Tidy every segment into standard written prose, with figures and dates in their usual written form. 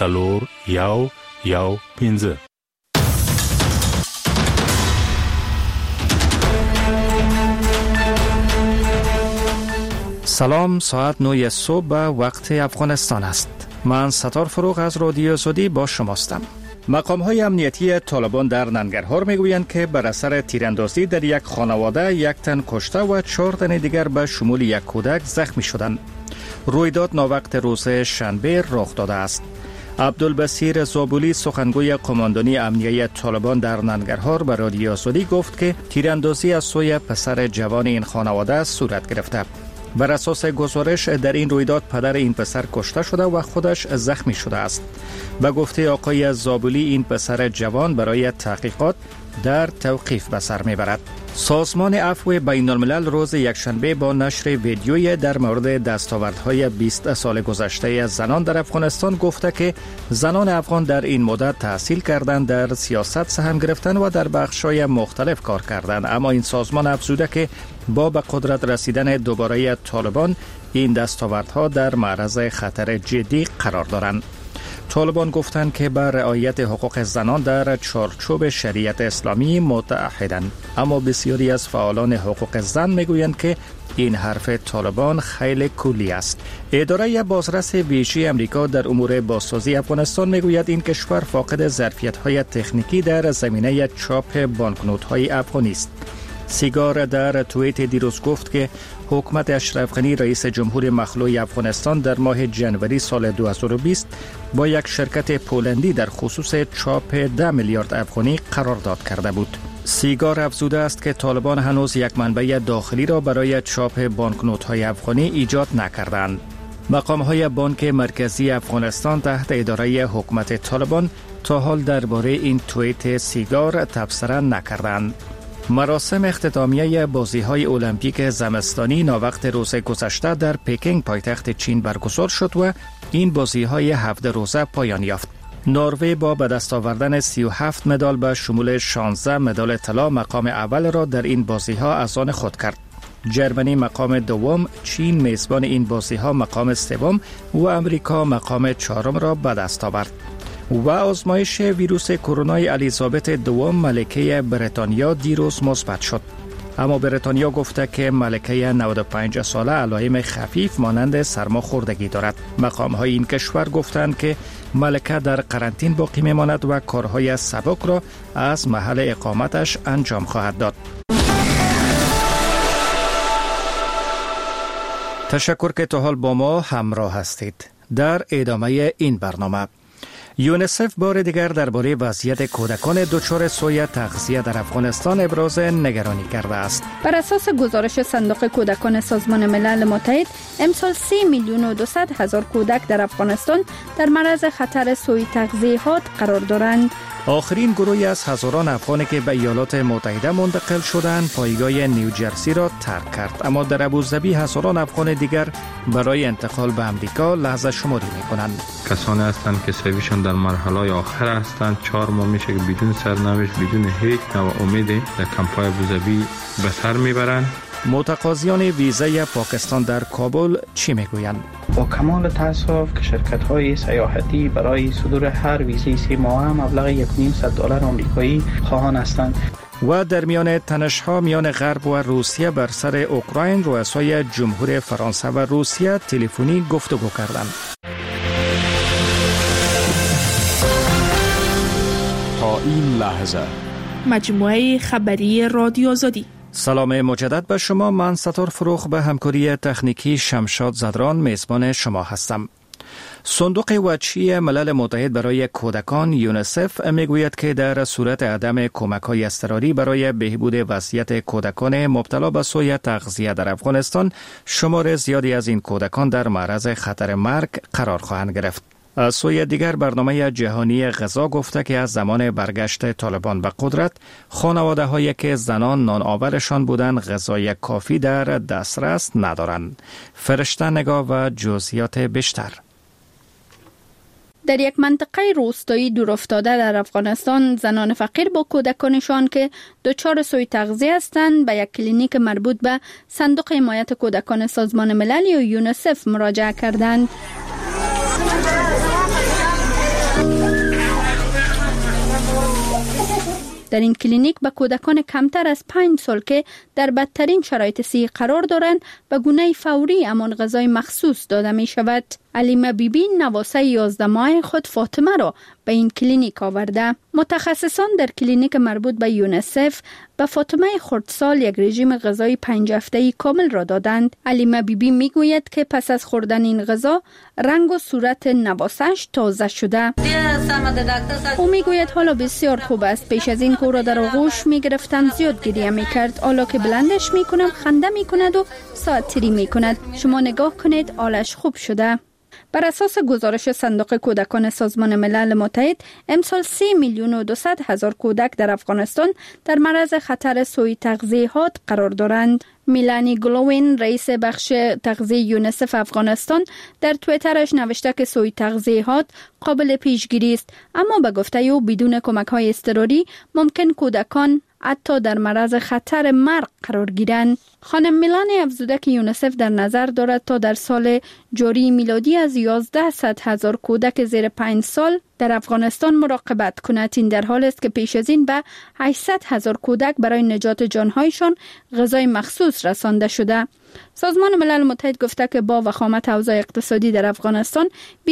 سلور یو پینزه. سلام، ساعت 9 صبح به وقت افغانستان است. من ستار فروغ از رادیو آزادی با شماستم. مقام‌های امنیتی طالبان در ننگرهار میگویند که بر اثر تیراندازی در یک خانواده 1 تن کشته و 4 تن دیگر به شمول یک کودک زخمی شدند. رویداد ناوقت روز شنبه رخ داده است. عبدالبصیر زابولی سخنگوی قماندانی امنیتی طالبان در ننگرهار به رادیو آزادی گفت که تیراندازی از سوی پسر جوان این خانواده صورت گرفته. بر اساس گزارش در این رویداد پدر این پسر کشته شده و خودش زخمی شده است. به گفته آقای زابولی این پسر جوان برای تحقیقات در توقیف به سر میبرد. سازمان عفو بین الملل روز یکشنبه با نشر ویدیویی در مورد دستاوردهای 20 سال گذشته زنان در افغانستان گفته که زنان افغان در این مدت تحصیل کردند، در سیاست سهم گرفتن و در بخش‌های مختلف کار کردند، اما این سازمان افزوده که با به قدرت رسیدن دوباره طالبان این دستاوردها در معرض خطر جدی قرار دارند. طالبان گفتند که بر رعایت حقوق زنان در چارچوب شریعت اسلامی متعهدند، اما بسیاری از فعالان حقوق زن میگویند که این حرف طالبان خیلی کلی است. اداره بازرس ویژه امریکا در امور بازسازی افغانستان میگوید این کشور فاقد ظرفیت‌های تکنیکی در زمینه چاپ بانکنوت‌های افغانی است. سیگار در توییت دیروز گفت که حکومت اشرف غنی رئیس جمهور مخلوع افغانستان در ماه جنوری سال 2020 با یک شرکت پولندی در خصوص چاپ 10 میلیارد افغانی قرارداد کرده بود. سیگار افزوده است که طالبان هنوز یک منبع داخلی را برای چاپ بانکنوت‌های افغانی ایجاد نکردند. مقام‌های بانک مرکزی افغانستان تحت اداره حکومت طالبان تا حال درباره این توییت سیگار تبصره نکردند. مراسم اختتامیه بازی‌های المپیک زمستانی ناوقت روز گذشته در پکینگ پایتخت چین برگزار شد و این بازی‌های 7 روزه پایان یافت. نروژ با به دست آوردن 37 مدال به شمول 16 مدال طلا مقام اول را در این بازی‌ها از آن خود کرد. جرمنی مقام دوم، چین میزبان این بازی‌ها مقام سوم و امریکا مقام چهارم را به دست آورد. و آزمایش ویروس کرونا الیزابت دوم ملکه بریتانیا دیروز مثبت شد، اما بریتانیا گفته که ملکه 95 ساله علائم خفیف مانند سرماخوردگی دارد. مقام‌های این کشور گفتند که ملکه در قرنطین باقی میماند و کارهای سبک را از محل اقامتش انجام خواهد داد. تشکر که تا حال با ما همراه هستید. در ادامه این برنامه یونیسف بار دیگر درباره وضعیت کودکان دچار سوء تغذیه در افغانستان ابراز نگرانی کرده است. بر اساس گزارش صندوق کودکان سازمان ملل متحد، امسال 3,200,000 کودک در افغانستان در معرض خطر سوء تغذیه حاد قرار دارند. آخرین گروهی از هزاران افغانی که به ایالات متحده منتقل شدند پایگاه نیوجرسی را ترک کرد، اما در ابوظبی هزاران افغان دیگر برای انتقال به امریکا لحظه شماری می‌کنند. کسانی هستند که سویشان در مرحله آخر هستند. 4 ماه میشه که بدون سرنوشت، بدون هیچ نوع امیدی در کمپای ابوظبی به سر میبرند. متقاضیان ویزای پاکستان در کابل چی میگویند؟ با کمال تأسف که شرکت‌های سیاحتی برای صدور هر ویزای 3 ماهه مبلغ $1,900 آمریکایی خواهان هستند. و در میان تنش‌ها میان غرب و روسیه بر سر اوکراین، رؤسای جمهور فرانسه و روسیه تلفنی گفتگو کردند. تا این لحظه مجموعه خبری رادیو آزادی. سلام مجدد به شما. من ستار فروغ به همکاری تکنیکی شمشاد زدران میزبان شما هستم. صندوق وجهی ملل متحد برای کودکان یونیسف میگوید که در صورت عدم کمک‌های اضطراری برای بهبود وضعیت کودکان مبتلا به سوء تغذیه در افغانستان، شمار زیادی از این کودکان در معرض خطر مرگ قرار خواهند گرفت. از سوی دیگر برنامه جهانی غذا گفته که از زمان برگشت طالبان به قدرت، خانواده هایی که زنان نان آورشان بودند غذای کافی در دسترس ندارند. فرشته نگاه و جزئیات بیشتر. در یک منطقه روستایی دورافتاده در افغانستان، زنان فقیر با کودکانشان که دچار سوء تغذیه هستند به یک کلینیک مربوط به صندوق حمایت کودکان سازمان ملل یا یونیسف مراجعه کردند. در این کلینیک به کودکان کمتر از 5 سال که در بدترین شرایط صحی قرار دارند به گونه فوری همان غذای مخصوص داده می شود. علیمه بیبی نواسه 11 ماه خود فاطمه را به این کلینیک آورده. متخصصان در کلینیک مربوط به یونیسف به فاطمه خردسال یک رژیم غذایی 5 هفته‌ای کامل را دادند. علیمه بیبی می گوید که پس از خوردن این غذا رنگ و صورت نواسه‌اش تازه شده. او می گوید حالا بسیار خوب است. پیش از این که او را در آغوش می گرفتم زیاد گریه می کرد. حالا که بلندش می کنم خنده می کند و ساعتری می کند. شما نگاه کنید، حالش خوب شده. بر اساس گزارش صندوق کودکان سازمان ملل متحد، امسال 3,200,000 کودک در افغانستان در معرض خطر سوء تغذیه‌ات قرار دارند. میلانی گلوین، رئیس بخش تغذیه یونیسف افغانستان، در توییترش نوشته که سوء تغذیه‌ات قابل پیشگیری است، اما به گفته او بدون کمک‌های اضطراری ممکن کودکان حتی در معرض خطر مرگ قرار گیرند. خانم میلانی افزوده که یونیسف در نظر دارد تا در سال جاری میلادی از 1,100,000 کودک زیر 5 سال در افغانستان مراقبت کند. این در حال است که پیش از این به 800,000 کودک برای نجات جانهایشان غذای مخصوص رسانده شده. سازمان ملل متحد گفته که با وخامت اوضاع اقتصادی در افغانستان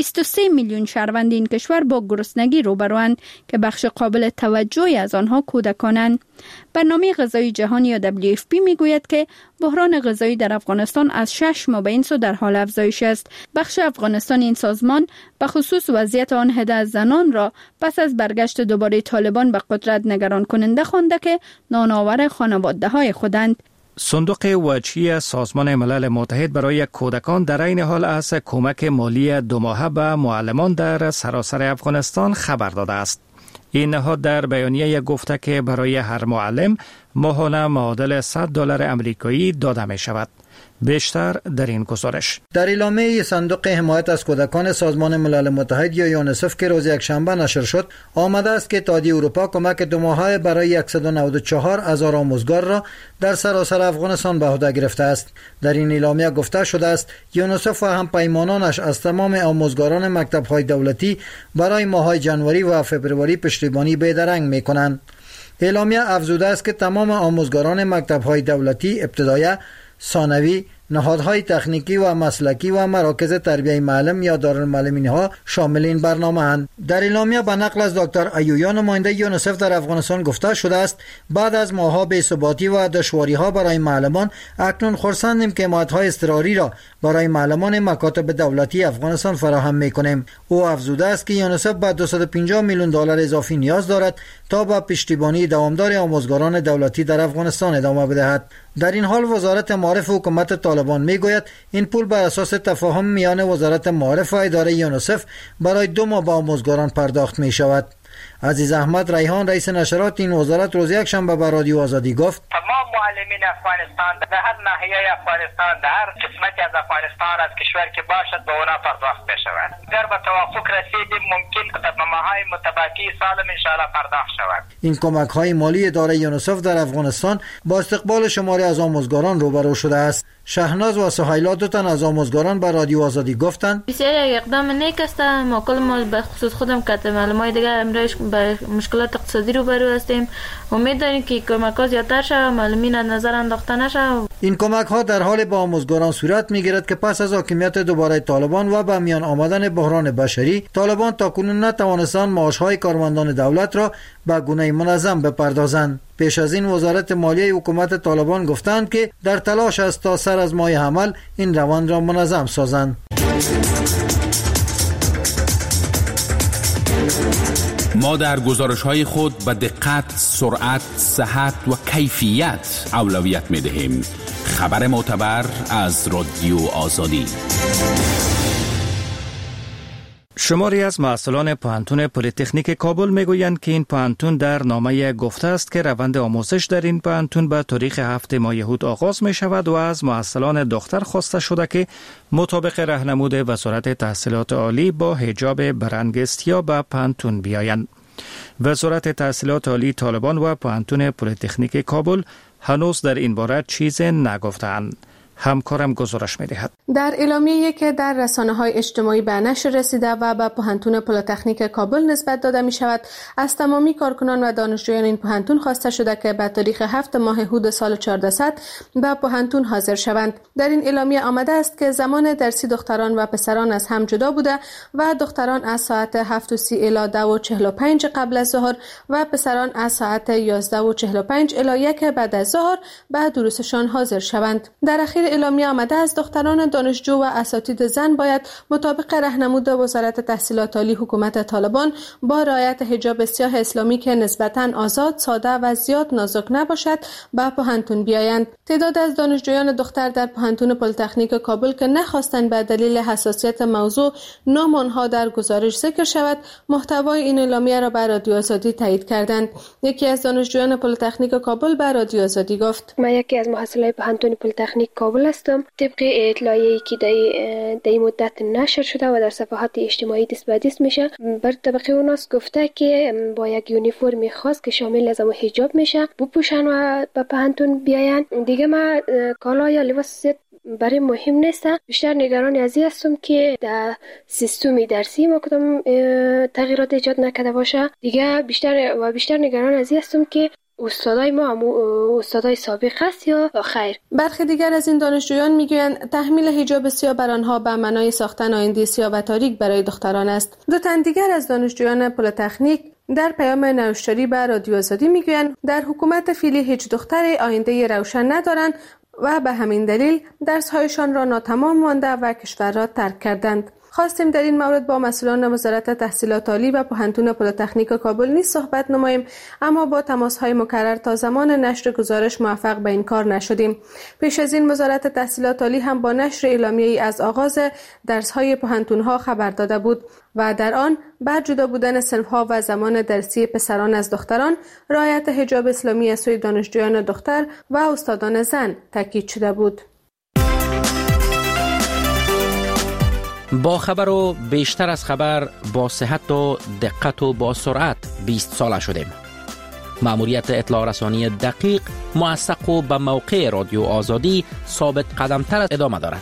23 میلیون شهروند این کشور با گرسنگی روبروند که بخش قابل توجهی از آنها کودکانند. برنامه غذایی جهانی یا WFP میگوید که بحران غذایی در افغانستان از 6 ماه به این سو در حال افزایش است. بخش افغانستان این سازمان به خصوص وضعیت آن عده از زنان را پس از برگشت دوباره طالبان به قدرت نگران کننده خوانده که نانآور خانواده‌های خودند. صندوق وجهی سازمان ملل متحد برای کودکان در این حال از کمک مالی 2 ماهه به معلمان در سراسر افغانستان خبر داده است. این نهاد در بیانیه گفته که برای هر معلم ماهانه معادل $100 امریکایی داده می شود. بیشتر در این گزارش. در اعلامیه صندوق حمایت از کودکان سازمان ملل متحد یا یونیسف که روز یکشنبه نشر شد، آمده است که اتحادیه اروپا کمک 2 ماهه برای 194,000 آموزگار را در سراسر افغانستان به عهده گرفته است. در این اعلامیه گفته شده است یونیسف و همپیمانانش از تمام آموزگاران مکتب‌های دولتی برای ماه‌های ژانویه و فوریه پشتیبانی بیدرنگ می‌کنند. اعلامیه افزوده است که تمام آموزگاران مکتب‌های دولتی ابتدایی، ثانوی، نهادهای تکنیکی و مسلکی و مراکز تربیه معلم یا دارالمعلمین ها شامل این برنامه اند. در اعلامیه به نقل از دکتر ایویا نماینده یونیسف در افغانستان گفته شده است بعد از ماه‌ها بی‌ثباتی و دشواری‌ها برای معلمان، اکنون خرسندیم که حمایت‌های اضطراری را برای معلمان مکاتب دولتی افغانستان فراهم می‌کنیم. او افزوده است که یونیسف به $250 میلیون اضافی نیاز دارد تا به پشتیبانی دوامدار آموزگاران دولتی در افغانستان ادامه بدهد. در این حال وزارت معارف حکومت طالبان میگوید این پول بر اساس تفاهم میان وزارت معارف و اداره یونیسف برای 2 ماه به آموزگاران پرداخت می شود. عزیز احمد ریحان، رئیس نشرات این وزارت، روز یکشنبه به رادیو آزادی گفت تمام معلمین افغانستان در هر ناحیه افغانستان، در هر قسمتی از افغانستان از کشور که باشد به اونا پرداخت بشود. اگر به توافق رسیدیم ممکن به ماه‌های متبقی سالم ان شاء الله پرداخت شود. این کمک‌های مالی اداره یونیسف در افغانستان با استقبال شماری از آموزگاران روبرو شده است. شهناز و سهیلا، 2 تن از آموزگاران به رادیو آزادی گفتند بسیار اقدام نیک است. ما کل مال به خصوص خودم که معلمای دیگر امروز به مشکلات اقتصادی روبرو هستیم. امید داریم که کمک‌ها زیادتر شود، معلمین از نظر انداخته نشود. این کمک‌ها در حال به آموزگاران صورت می‌گیرد که پس از حاکمیت دوباره طالبان و به میان آمدن بحران بشری، طالبان تاکنون نتوانستند معاش‌های کارمندان دولت را به گونه منظم بپردازند. پیش از این وزارت مالیه حکومت طالبان گفتند که در تلاش است تا سر از ماه حمل این روند را منظم سازند. ما در گزارش‌های خود به دقت، سرعت، صحت و کیفیت اولویت می‌دهیم. خبر معتبر از رادیو آزادی. شماری از مسئولان پوهنتون پلی‌تکنیک کابل میگویند که این پوهنتون در نامه گفته است که روند آموزش در این پوهنتون به تاریخ 7 ماه یهود آغاز می شود و از مسئولان دختر خواسته شده که مطابق راهنمود وزارت تحصیلات عالی با حجاب برانگستیا به پوهنتون بیایند. وزارت تحصیلات عالی طالبان و پوهنتون پلی‌تکنیک کابل هنوز در این باره چیز نگفتند. همکارم گزارش می‌دهد. در اعلامیه‌ای که در رسانه‌های اجتماعی به نشر رسیده و به پوهنتون پلی‌تکنیک کابل نسبت داده می‌شود، از تمامی کارکنان و دانشجویان این پوهنتون خواسته شده که به تاریخ 7 ماه هود سال 1400 به پوهنتون حاضر شوند. در این اعلامیه آمده است که زمان درسی دختران و پسران از هم جدا بوده و دختران از ساعت 7:30 الی 2:45 قبل از ظهر و پسران از ساعت 11:45 الی 1 بعد از ظهر به دروسشان حاضر شوند. در اخیر اعلامیه آمده است دختران دانشجو و اساتید زن باید مطابق راهنمود وزارت تحصیلات عالی حکومت طالبان با رعایت حجاب سیاه اسلامی که نسبتاً آزاد، ساده و زیاد نازک نباشد به پوهنتون بیایند. تعداد از دانشجویان دختر در پوهنتون پلی‌تکنیک کابل که نخواستند به دلیل حساسیت موضوع نام آنها در گزارش ذکر شود، محتوای این اعلامیه را به رادیو آزادی تایید کردند. یکی از دانشجویان پلی‌تکنیک کابل به رادیو آزادی گفت: من یکی از محصلای پوهنتون پلی‌تکنیک کابل هستم. طبق اطلاعیه‌ای که در این مدت نشر شده و در صفحات اجتماعی دست به دست میشه، بر طبق اوناس گفته که با یک یونیفرم خاص که شامل از حجاب میشه بپوشن و به پوهنتون بیاین. دیگه من کالا یا لباس برای مهم نیست. بیشتر نگران از این هستم که در سیستم درسی ما کدام تغییرات ایجاد نکرده باشه. دیگه بیشتر نگران از این هستم که استادای ما استادای سابق است یا خیر. برخی دیگر از این دانشجویان میگویند تحمیل حجاب سیاه بر آنها به معنای ساختن آینده سیاه و تاریک برای دختران است. دو تن دیگر از دانشجویان پلی‌تکنیک در پیام نوشتاری به رادیو آزادی میگویند در حکومت فعلی هیچ دختر آینده روشن ندارند و به همین دلیل درس‌هایشان را ناتمام مانده و کشور را ترک کردند. خواستیم در این مورد با مسئولان وزارت تحصیلات عالی و پوهنتون پلی‌تکنیک کابل نیز صحبت نماییم، اما با تماس‌های مکرر تا زمان نشر گزارش موفق به این کار نشدیم. پیش از این وزارت تحصیلات عالی هم با نشر اعلامیه‌ای از آغاز درس‌های پوهنتون‌ها خبر داده بود و در آن بر جدا بودن صنف‌ها و زمان درسی پسران از دختران، رعایت حجاب اسلامی از سوی دانشجویان دختر و استادان زن تاکید شده بود. با خبر و بیشتر از خبر، با صحت و دقت و با سرعت 20 ساله شدیم. مأموریت اطلاع رسانی دقیق، موثق و به موقع رادیو آزادی ثابت قدمتر ادامه دارد.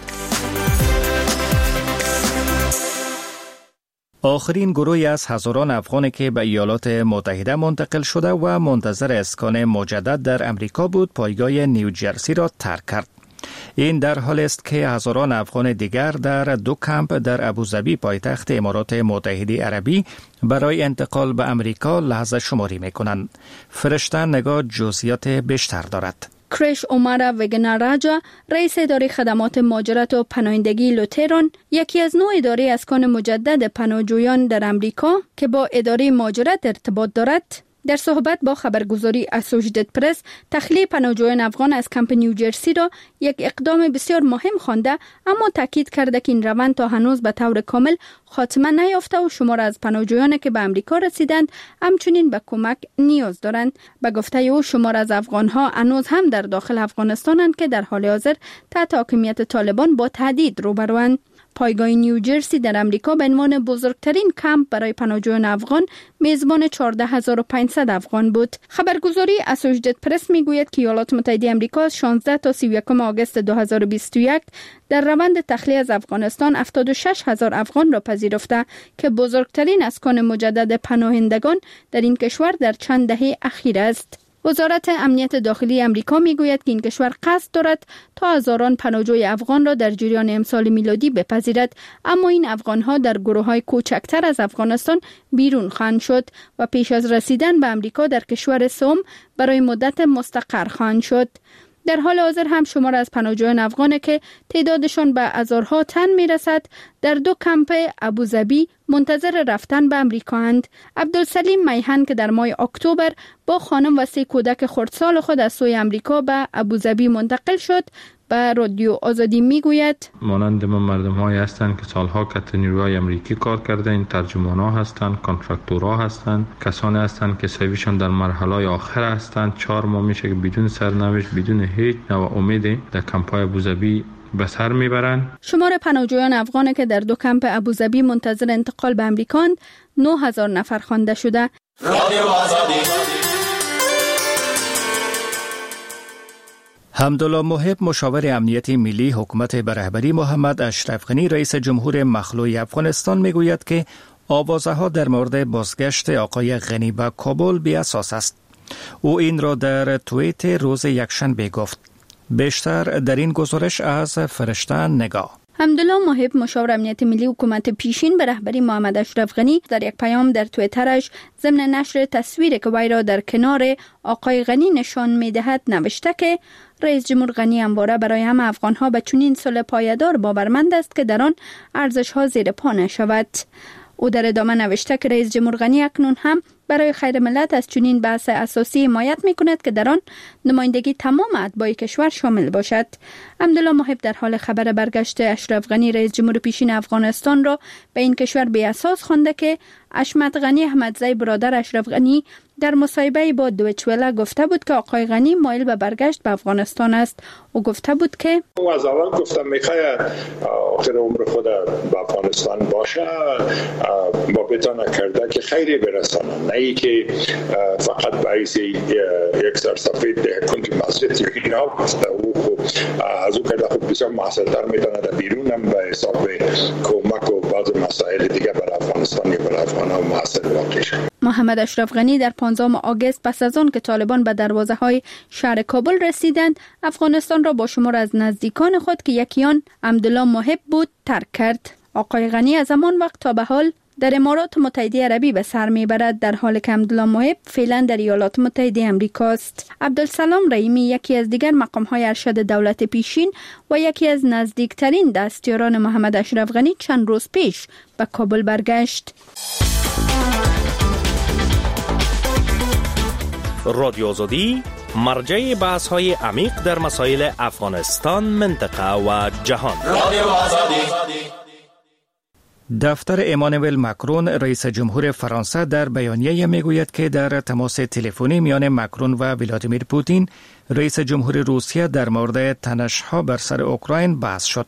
آخرین گروهی از هزاران افغانی که به ایالات متحده منتقل شده و منتظر اسکان مجدد در امریکا بود، پایگاه نیوجرسی را ترک کرد. این در حالی است که هزاران افغان دیگر در 2 کمپ در ابوظبی پایتخت امارات متحده عربی برای انتقال به امریکا لحظه شماری می‌کنند. فرشته نگاه جزئیات بیشتر دارد. کریش عمر وگنراجا، رئیس اداره خدمات مهاجرت و پناهندگی لوتران، یکی از 9 اداره اسکان مجدد پناهجویان در امریکا که با اداره مهاجرت ارتباط دارد، در صحبت با خبرگزاری اسوشییتد پرس تخلیه پناهجویان افغان از کمپ نیوجرسی را یک اقدام بسیار مهم خوانده، اما تاکید کرده که این روند تا هنوز به طور کامل خاتمه نیافته و شمار از پناهجویان که به امریکا رسیدند همچنین به کمک نیاز دارند. به گفته او شمار از افغانها هنوز هم در داخل افغانستانند که در حال حاضر تحت حاکمیت طالبان با تهدید روبروند. پایگاه نیوجرسی در امریکا به عنوان بزرگترین کمپ برای پناهجویان افغان میزبان 14500 افغان بود. خبرگزاری اسوشییتد پرس میگوید که ایالات متحده آمریکا از 16 تا 31 آگوست 2021 در روند تخلیه از افغانستان 76000 افغان را پذیرفته که بزرگترین اسکان مجدد پناهندگان در این کشور در چند دهه اخیر است. وزارت امنیت داخلی امریکا میگوید که این کشور قصد دارد تا هزاران پناهجوی افغان را در جریان امسال میلادی بپذیرد، اما این افغانها در گروه‌های کوچکتر از افغانستان بیرون خواهند شد و پیش از رسیدن به امریکا در کشور سوم برای مدت مستقر خواهند شد. در حال حاضر هم شمار از پناهجویان افغان که تعدادشان به هزارها تن میرسد در 2 کمپ ابوظبی منتظر رفتن به امریکا اند. عبدالسلیم میهن که در ماه اکتبر با خانم و 3 کودک خردسال خود از سوی امریکا به ابوظبی منتقل شد، به رادیو آزادی میگوید مانند ما مردم‌هایی هستند که سالها کت نیروهای امریکی کار کرده، این ترجمان‌ها هستند، کانترکتورها هستند، کسانی هستند که سویشان در مرحله آخر هستند. 4 ماه میشه که بدون سرنوشت، بدون هیچ نوع امیدی در کمپ‌های ابوظبی به سر میبرند. شمار پناهجویان افغان که در 2 کمپ ابوظبی منتظر انتقال به امریکا 9000 نفر خوانده شده. رادیو آزادی. حمدالله محب مشاور امنیت ملی حکومت به رهبری محمد اشرف غنی رئیس جمهور مخلوع افغانستان میگوید که آوازه‌ها در مورد بازگشت آقای غنی به کابل بی اساس است. او این را در توییت روز یکشنبه گفت. بیشتر در این گزارش از فرشته نگاه. حمدالله محب مشاور امنیت ملی حکومت پیشین به رهبری محمد اشرف غنی در یک پیام در توییترش ضمن نشر تصویری که وی را در کنار آقای غنی نشان می‌دهد نوشته که رئیس جمهور غنی همواره برای همه افغان‌ها به چنین صلح پایدار باورمند است که در آن ارزش‌ها زیر پا نشود. او در ادامه نوشته که رئیس جمهور غنی اکنون هم برای خیر ملت از چنین بحث اساسی حمایت می‌کند که در آن نمایندگی تمام اتباع کشور شامل باشد. حمدالله محب در حال خبر برگشت اشرف غنی رئیس جمهور پیشین افغانستان را به این کشور بی اساس خوانده که حشمت غنی احمدزی برادر اشرف غنی در مصاحبه با دویچ وله گفته بود که آقای غنی مایل به برگشت به افغانستان است. او گفته بود که او از اول گفتم میخواد آخر عمر خود به افغانستان باشه با بتانه کرده که خیری برسانه، نه ای که فقط باعث یک سرسفید دهکن که مسجد یا اینا گفته. او از او کرده خود بسیار محصلتر میتونه در بیرون هم به حساب کمک و بعض مسائل دیگه برای افغانستان یا برای افغان ها محصل واقع شد. محمد اشرف غنی در 15 آگوست پس از آن که طالبان به دروازه‌های شهر کابل رسیدند، افغانستان را با شمار از نزدیکان خود که یکی آن حمدالله محب بود ترک کرد. آقای غنی از همان وقت تا به حال در امارات متحده عربی به سر میبرد، در حالی که حمدالله محب فعلا در ایالات متحده امریکا است. عبدالسلام رحیمی یکی از دیگر مقام‌های ارشد دولت پیشین و یکی از نزدیکترین دستیاران محمد اشرف غنی چند روز پیش به کابل برگشت. رادیو آزادی مرجع بحث‌های عمیق در مسائل افغانستان، منطقه و جهان. رادیو آزادی. دفتر امانوئل مکرون رئیس جمهور فرانسه در بیانیه میگوید که در تماس تلفنی میان مکرون و ولادیمیر پوتین رئیس جمهور روسیه در مورد تنش‌ها بر سر اوکراین بحث شد.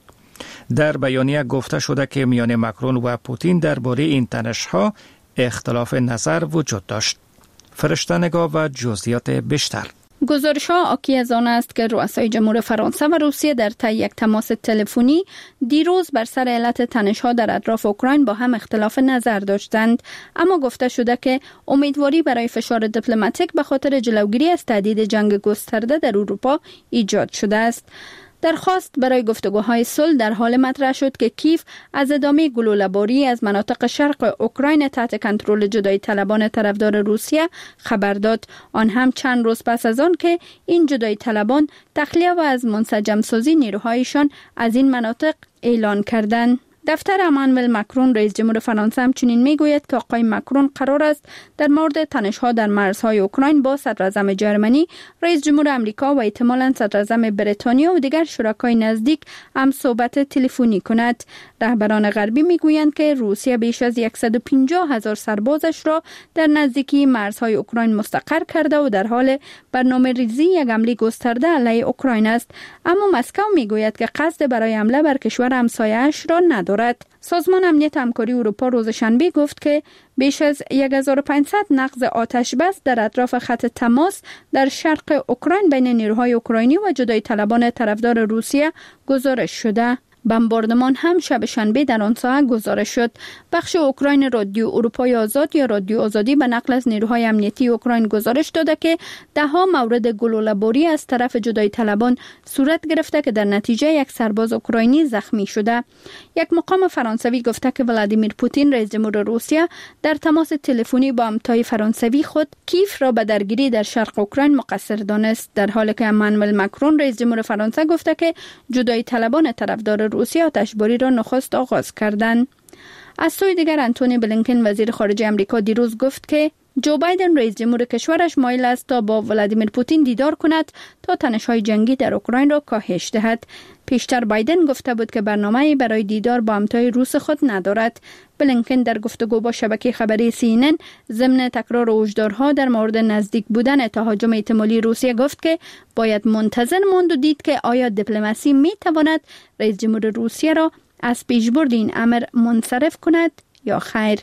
در بیانیه گفته شده که میان مکرون و پوتین درباره این تنش‌ها اختلاف نظر وجود داشت. فرشته نگاه و جزئیات بیشتر. گزارش‌ها حاکی از آن است که رؤسای جمهور فرانسه و روسیه در طی یک تماس تلفنی دیروز بر سر علت تنش‌ها در اطراف اوکراین با هم اختلاف نظر داشتند، اما گفته شده که امیدواری برای فشار دیپلماتیک به خاطر جلوگیری از تهدید جنگ گسترده در اروپا ایجاد شده است. درخواست برای گفتگوهای صلح در حال مطرح شد که کیف از ادامه گلوله‌باری از مناطق شرق اوکراین تحت کنترل جدایی طلبان طرفدار روسیه خبر داد، آن هم چند روز پس از آن که این جدایی طلبان تخلیه و از منسجم سازی نیروهایشان از این مناطق اعلان کردند. دفتر امانوئل مکرون رئیس جمهور فرانسه همچنین میگوید که آقای مکرون قرار است در مورد تنش‌ها در مرزهای اوکراین با صدراعظم جرمنی، رئیس جمهور آمریکا و احتمالاً صدراعظم بریتانیا و دیگر شرکای نزدیک هم صحبت تلفنی کند. رهبران غربی میگویند که روسیه بیش از 150,000 سربازش را در نزدیکی مرزهای اوکراین مستقر کرده و در حال برنامه‌ریزی یک حمله گسترده علیه اوکراین است، اما مسکو میگوید که قصد برای حمله بر کشور همسایه‌اش را ندارد. سازمان امنیت همکاری اروپا روز شنبه گفت که بیش از 1500 نقض آتش بس در اطراف خط تماس در شرق اوکراین بین نیروهای اوکراینی و جدایی طلبان طرفدار روسیه گزارش شده. بمباردمان هم شب شنبه در آن ساحه گزارش شد. بخش اوکراین رادیو اروپای آزاد یا رادیو آزادی به نقل از نیروهای امنیتی اوکراین گزارش داده که ده‌ها مورد گلوله‌باری از طرف جدایی طلبان صورت گرفته که در نتیجه یک سرباز اوکراینی زخمی شده. یک مقام فرانسوی گفته که ولادیمیر پوتین رئیس جمهور روسیه در تماس تلفنی با همتای فرانسوی خود کیف را به درگیری در شرق اوکراین مقصر دانست، در حالی که امانوئل مکرون رئیس جمهور فرانسه گفته که جدایی طلبان طرفدار روسیه آتشباری را نخست آغاز کردند. از سوی دیگر انتونی بلینکن وزیر خارجه آمریکا دیروز گفت که جو بایدن رئیس جمهور کشورش مایل است تا با ولادیمیر پوتین دیدار کند تا تنش‌های جنگی در اوکراین را کاهش دهد. پیشتر بایدن گفته بود که برنامه‌ای برای دیدار با همتای روس خود ندارد. بلینکن در گفتگو با شبکه خبری CNN ضمن تکرار هشدارها در مورد نزدیک بودن تهاجم احتمالی روسیه گفت که باید منتظر ماند و دید که آیا دیپلماسی می‌تواند رئیس جمهور روسیه را از پیشبرد این امر منصرف کند یا خیر.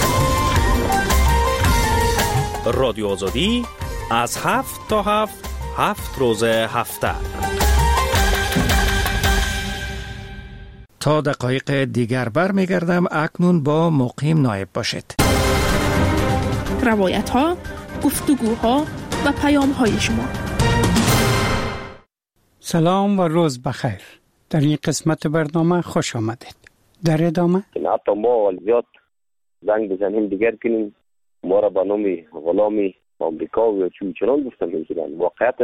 رادیو آزادی از 7 تا 7 7 روز هفته. تا دقایق دیگر برمیگردم. اکنون با مقیم نایب باشید. روایت ها، گفتگوها و پیام های شما. سلام و روز بخیر. در این قسمت برنامه خوش آمدید. در ادامه حتی ما زیاد زنگ بزنیم دیگر کنیم ما را به نام غلامی آمریکا و چنان گفتن میگیرن. واقعیتش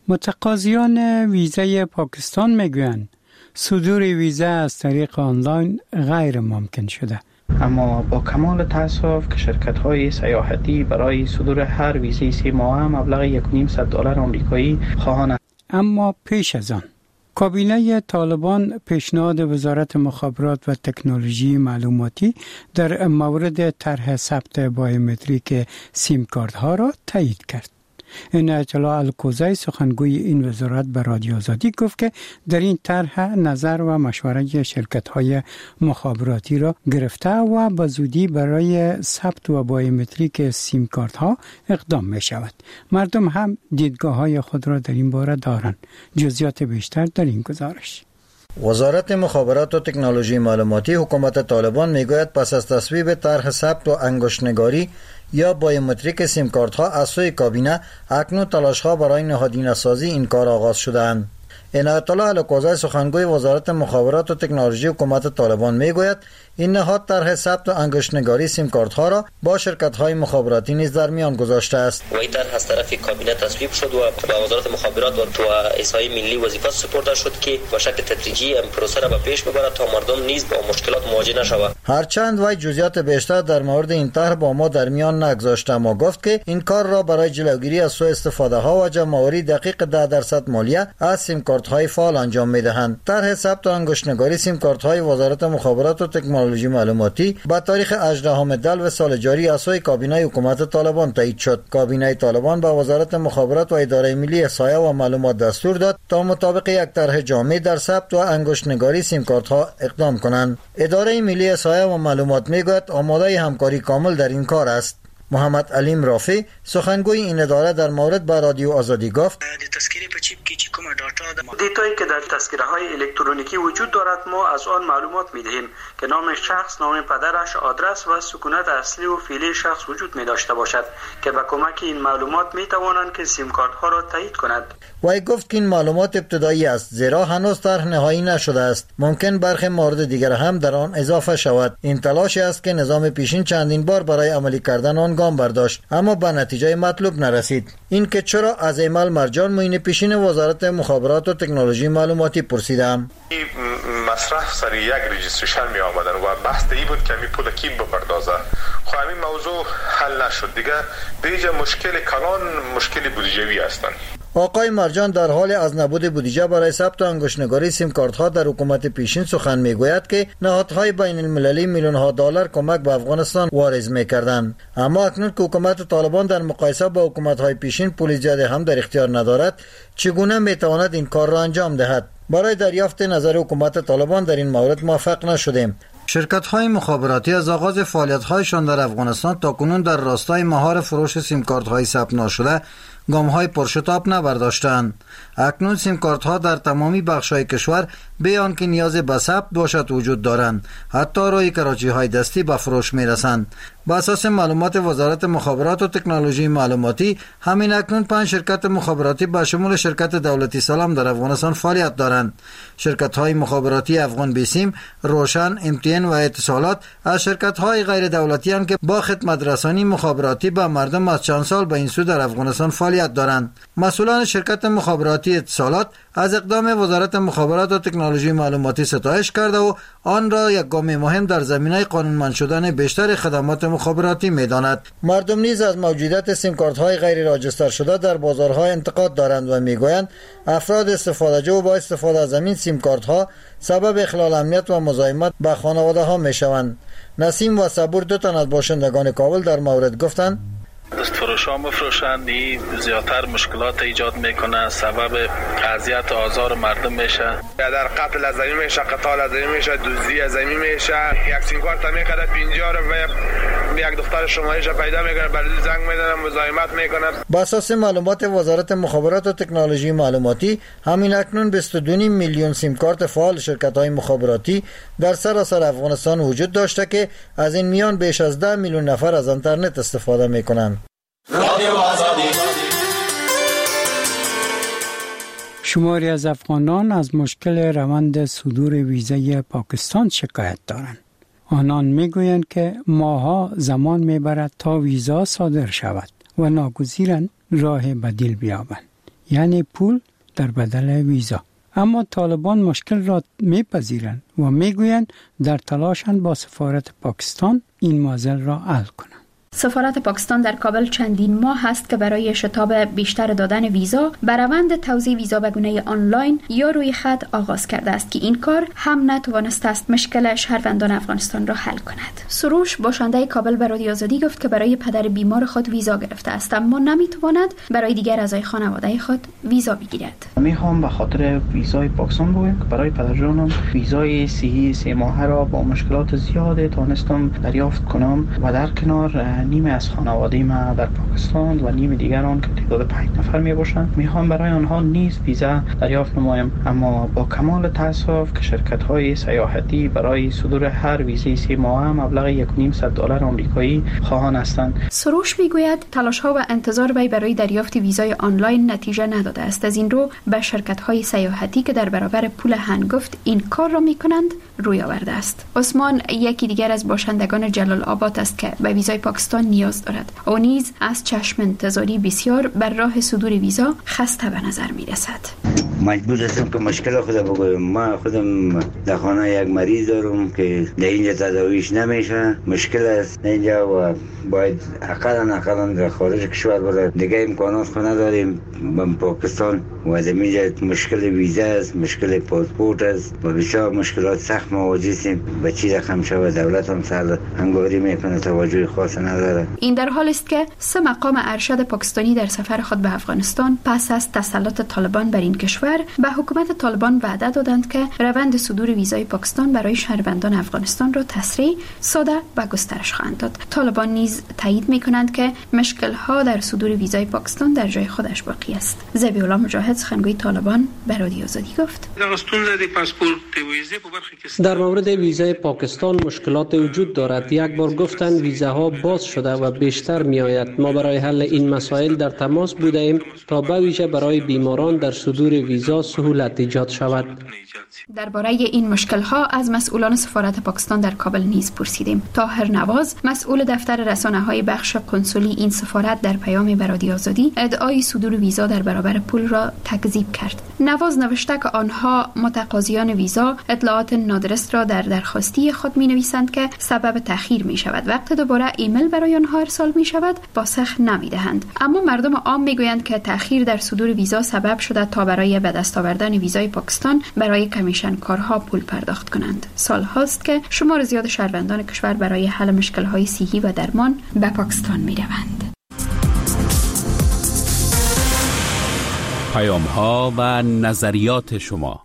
متقاضیان ویزای پاکستان میگویند صدور ویزا از طریق آنلاین غیر ممکن شده. اما با کمال تأسف که شرکت‌های سیاحتی برای صدور هر ویزای 3 ماهه مبلغ $1,500 آمریکایی خواهند. اما پیش از آن کابینه طالبان پیشنهاد وزارت مخابرات و تکنولوژی معلوماتی در مورد طرح ثبت بایومتریک سیم کارت‌ها را تایید کرد. عنایت الله الکوزی سخنگوی این وزارت به رادیو آزادی گفت که در این طرح نظر و مشورت شرکت‌های مخابراتی را گرفته و به زودی برای ثبت و بایومتریک سیم کارت‌ها اقدام می شود. مردم هم دیدگاه‌های خود را در این باره دارند. جزئیات بیشتر در این گزارش. وزارت مخابرات و تکنولوژی معلوماتی حکومت طالبان میگوید پس از تصویب طرح ثبت و انگشت‌نگاری یا بایومتریک سیم کارت ها از سوی کابینه اکنون تلاش ها برای نهادینه سازی این کار آغاز شده‌اند. عنایت الله الکوزی سخنگوی وزارت مخابرات و تکنولوژی حکومت طالبان میگوید این نهاد طرح ثبت و انگشت‌نگاری سیم کارت ها را با شرکت های مخابراتی نیز در میان گذاشته است. و این طرح از طرف کابینه تصویب شد و به وزارت مخابرات و احصای ملی وظیفه سپرده شد که با شکل تدریجی این پروسه را به پیش ببرد تا مردم نیز با مشکلات مواجه نشوند. هرچند وی جزئیات بیشتر در مورد این طرح با ما در میان نگذاشت، اما گفت که این کار را برای جلوگیری از سوء استفاده ها و جمع‌آوری دقیق 10% مالیه از سیم کارت های فعال انجام میدهند. طرح ثبت و انگشت‌نگاری سیم کارت های وزارت مخابرات و تکنولوژی معلوماتی با تاریخ 18 دلو سال جاری از سوی کابینه حکومت طالبان تایید شد. کابینه طالبان به وزارت مخابرات و اداره ملی احصایه و معلومات دستور داد تا مطابق یک طرح جامع در ثبت و انگشت‌نگاری سیم کارت ها اقدام کنند. اداره ملی احصایه و معلومات میگوید آماده همکاری کامل در این کار است. محمد علیم رافی سخنگوی این اداره در مورد با رادیو آزادی گفت دیتایی که در تذکره های الکترونیکی وجود دارد ما از آن معلومات می دهیم که نام شخص، نام پدرش، آدرس و سکونت اصلی و فعلی شخص وجود می داشته باشد که به کمک این معلومات می توانند که سیم کارت ها را تایید کند. وی گفت که این معلومات ابتدایی است زیرا هنوز طرح نهایی نشده است. ممکن برخی موارد دیگر هم در آن اضافه شود. این تلاشی است که نظام پیشین چندین بار برای عملی کردن آن گام برداشت اما به نتیجه مطلوب نرسید. این که چرا از ایمال مرجان معین پیشین وزارت مخابرات و تکنولوژی معلوماتی پرسیدم. این مصرف سر یک رجیستریشن می آمدن و بحث ای بود که می پول کی بپردازه. خب همین موضوع حل نشد دیگه. دیگه مشکل کلان مشکل بودجه‌ای هستند. آقای مرجان در حال از نبود بودجه برای ثبت و انگشت‌نگاری سیم کارت ها در حکومت پیشین سخن میگوید که نهادهای بین المللی میلیون ها دلار کمک به افغانستان واریز میکردند. اما اکنون که حکومت طالبان در مقایسه با حکومت های پیشین پول زیادی هم در اختیار ندارد، چگونه میتواند این کار را انجام دهد؟ برای دریافت نظر حکومت طالبان در این مورد موفق نشدیم. شرکت‌های مخابراتی از آغاز فعالیت‌هایشان در افغانستان تاکنون در راستای مهار فروش سیم کارت‌های ثبت نشده گام‌های پرشتاب نبرداشتند. اکنون سیم کارت‌ها در تمامی بخش‌های کشور به آنکه نیاز به ثبت باشد وجود دارند. حتی روی کراچی‌های دستی به فروش می‌رسند. با اساس معلومات وزارت مخابرات و تکنولوژی معلوماتی، همین اکنون 5 شرکت مخابراتی به شمول شرکت دولتی سلام در افغانستان فعالیت دارند. شرکت‌های مخابراتی افغان بیسیم، روشن، MTN و اتصالات از شرکت‌های غیر دولتی هستند که با خدمت رسانی مخابراتی به مردم از چند سال به این سو در افغانستان فعالیت دارند. مسئولان شرکت مخابراتی اتصالات از اقدام وزارت مخابرات و تکنولوژی معلوماتی ستایش کرده و آن را یک گام مهم در زمینه قانونمند شدن بیشتر خدمات مخابراتی می‌داند. مردم نیز از موجودیت سیم کارت‌های غیر راجستر شده در بازارها انتقاد دارند و میگویند افراد استفاده‌جو با استفاده از همین سیم کارت‌ها سبب اخلال امنیت و مزاحمت به خانواده‌ها می‌شوند. نسیم و صبور 2 تن از باشندگان کابل در مورد گفتند دست فروش ها مفروشند، زیادتر مشکلات ایجاد میکنه، سبب اذیت و آزار مردم میشه. در قتل از زمین میشه، قتال از زمین میشه، دزدی از زمین میشه. یک سیمکار میکرده 50 و یک دختر شمارش پیدا میکنه، برای زنگ میزنه، مزاحمت میکنه. با اساس معلومات وزارت مخابرات و تکنولوژی معلوماتی، همین اکنون 22 میلیون سیم کارت فعال شرکت‌های مخابراتی در سراسر افغانستان وجود داشته که از این میان بیش از 10 میلیون نفر از اینترنت استفاده میکنند. شماری از افغانان از مشکل روند صدور ویزای پاکستان شکایت دارند. آنان میگویند که ماها زمان میبرد تا ویزا صادر شود و ناگزیرند راه بدیل بیابند، یعنی پول در بدل ویزا. اما طالبان مشکل را میپذیرند و میگویند در تلاشند با سفارت پاکستان این معضل را حل کنند. سفارت پاکستان در کابل چندین ماه است که برای شتاب بیشتر دادن ویزا به روند توزیع ویزا به گونه آنلاین یا روی خط آغاز کرده است که این کار هم نتوانسته است مشکل شهروندان افغانستان را حل کند. سروش باشنده کابل به رادیو آزادی گفت که برای پدر بیمار خود ویزا گرفته است اما نمیتواند برای دیگر اعضای خانواده خود ویزا بگیرد. میخوام به خاطر ویزای پاکستان بگویم که برای پدرجانم ویزای 3 ماهه را با مشکلات زیاد توانستم دریافت کنم و در کنار نیمه از خانواده ما در پاکستان و نیمه دیگران که تعداد 5 نفر می باشند میخوام برای آنها نیز ویزا دریافت نمایم، اما با کمال تاسف که شرکت های سیاحتی برای صدور هر ویزای 3 ماهه مبلغ $1.5 آمریکایی خواهان هستند. سروش میگوید تلاش ها و انتظار وی برای دریافت ویزای آنلاین نتیجه نداده است. از این رو به شرکت های سیاحتی که در برابر پول هنگفت این کار را میکنند روی آورده است. عثمان یکی دیگر از باشندگان جلال آباد است که به ویزای پاکستان نیاز دارد. او نیز از چشم انتظاری بسیار بر راه صدور ویزا خسته به نظر می رسد. مجبور هستم که مشکل خودم بگویم. ما خودم در خانه یک مریض دارم که در اینجا تداویش نمیشه، مشکل است اینجا و باید اقلا در خارج کشور بره. دیگه امکانات خود نداریم به پاکستان و در اینجا مشکل ویزا است، مشکل پاسپورت است و بسیار مشکلات سخت مواجه هستیم. به چی رقم شود دولت هم سر هنگاری میکنه، توجه خاص نداره. این در حال است که 3 مقام ارشد پاکستانی در سفر خود به افغانستان پس از تسلط طالبان بر این کشور به حکومت طالبان وعده دادند که روند صدور ویزای پاکستان برای شهروندان افغانستان را تسریع، ساده و گسترش خواهند داد. طالبان نیز تایید می‌کنند که مشکل‌ها در صدور ویزای پاکستان در جای خودش باقی است. ذبیح الله مجاهد سخنگوی طالبان به رادیو آزادی گفت: در مورد ویزای پاکستان مشکلات وجود دارد. یک بار گفتند ویزاها باز شده و بیشتر می آید. ما برای حل این مسائل در تماس بوده ایم تا به ویژه برای بیماران در صدور ویزا سهولت ایجاد شود. درباره این مشکل‌ها از مسئولان سفارت پاکستان در کابل نیز پرسیدیم. طاهر نواز مسئول دفتر رسانه‌های بخش کنسولی این سفارت در پیامی به رادیو آزادی ادعای صدور ویزا در برابر پول را تکذیب کرد. نواز نوشته که آنها متقاضیان ویزا اطلاعات نادرست را در درخواستی خود می‌نویسند که سبب تأخیر می‌شود. وقتی دوباره ایمیل برای آنها ارسال می‌شود پاسخ نمی‌دهند. اما مردم عام می‌گویند که تأخیر در صدور ویزا سبب شده تا برای به دست آوردن ویزای پاکستان برای کمیشن کارها پول پرداخت کنند. سال هاست که شمار زیاد شهروندان کشور برای حل مشکل‌های صحی و درمان به پاکستان می‌روند. پیام‌ها و نظریات شما.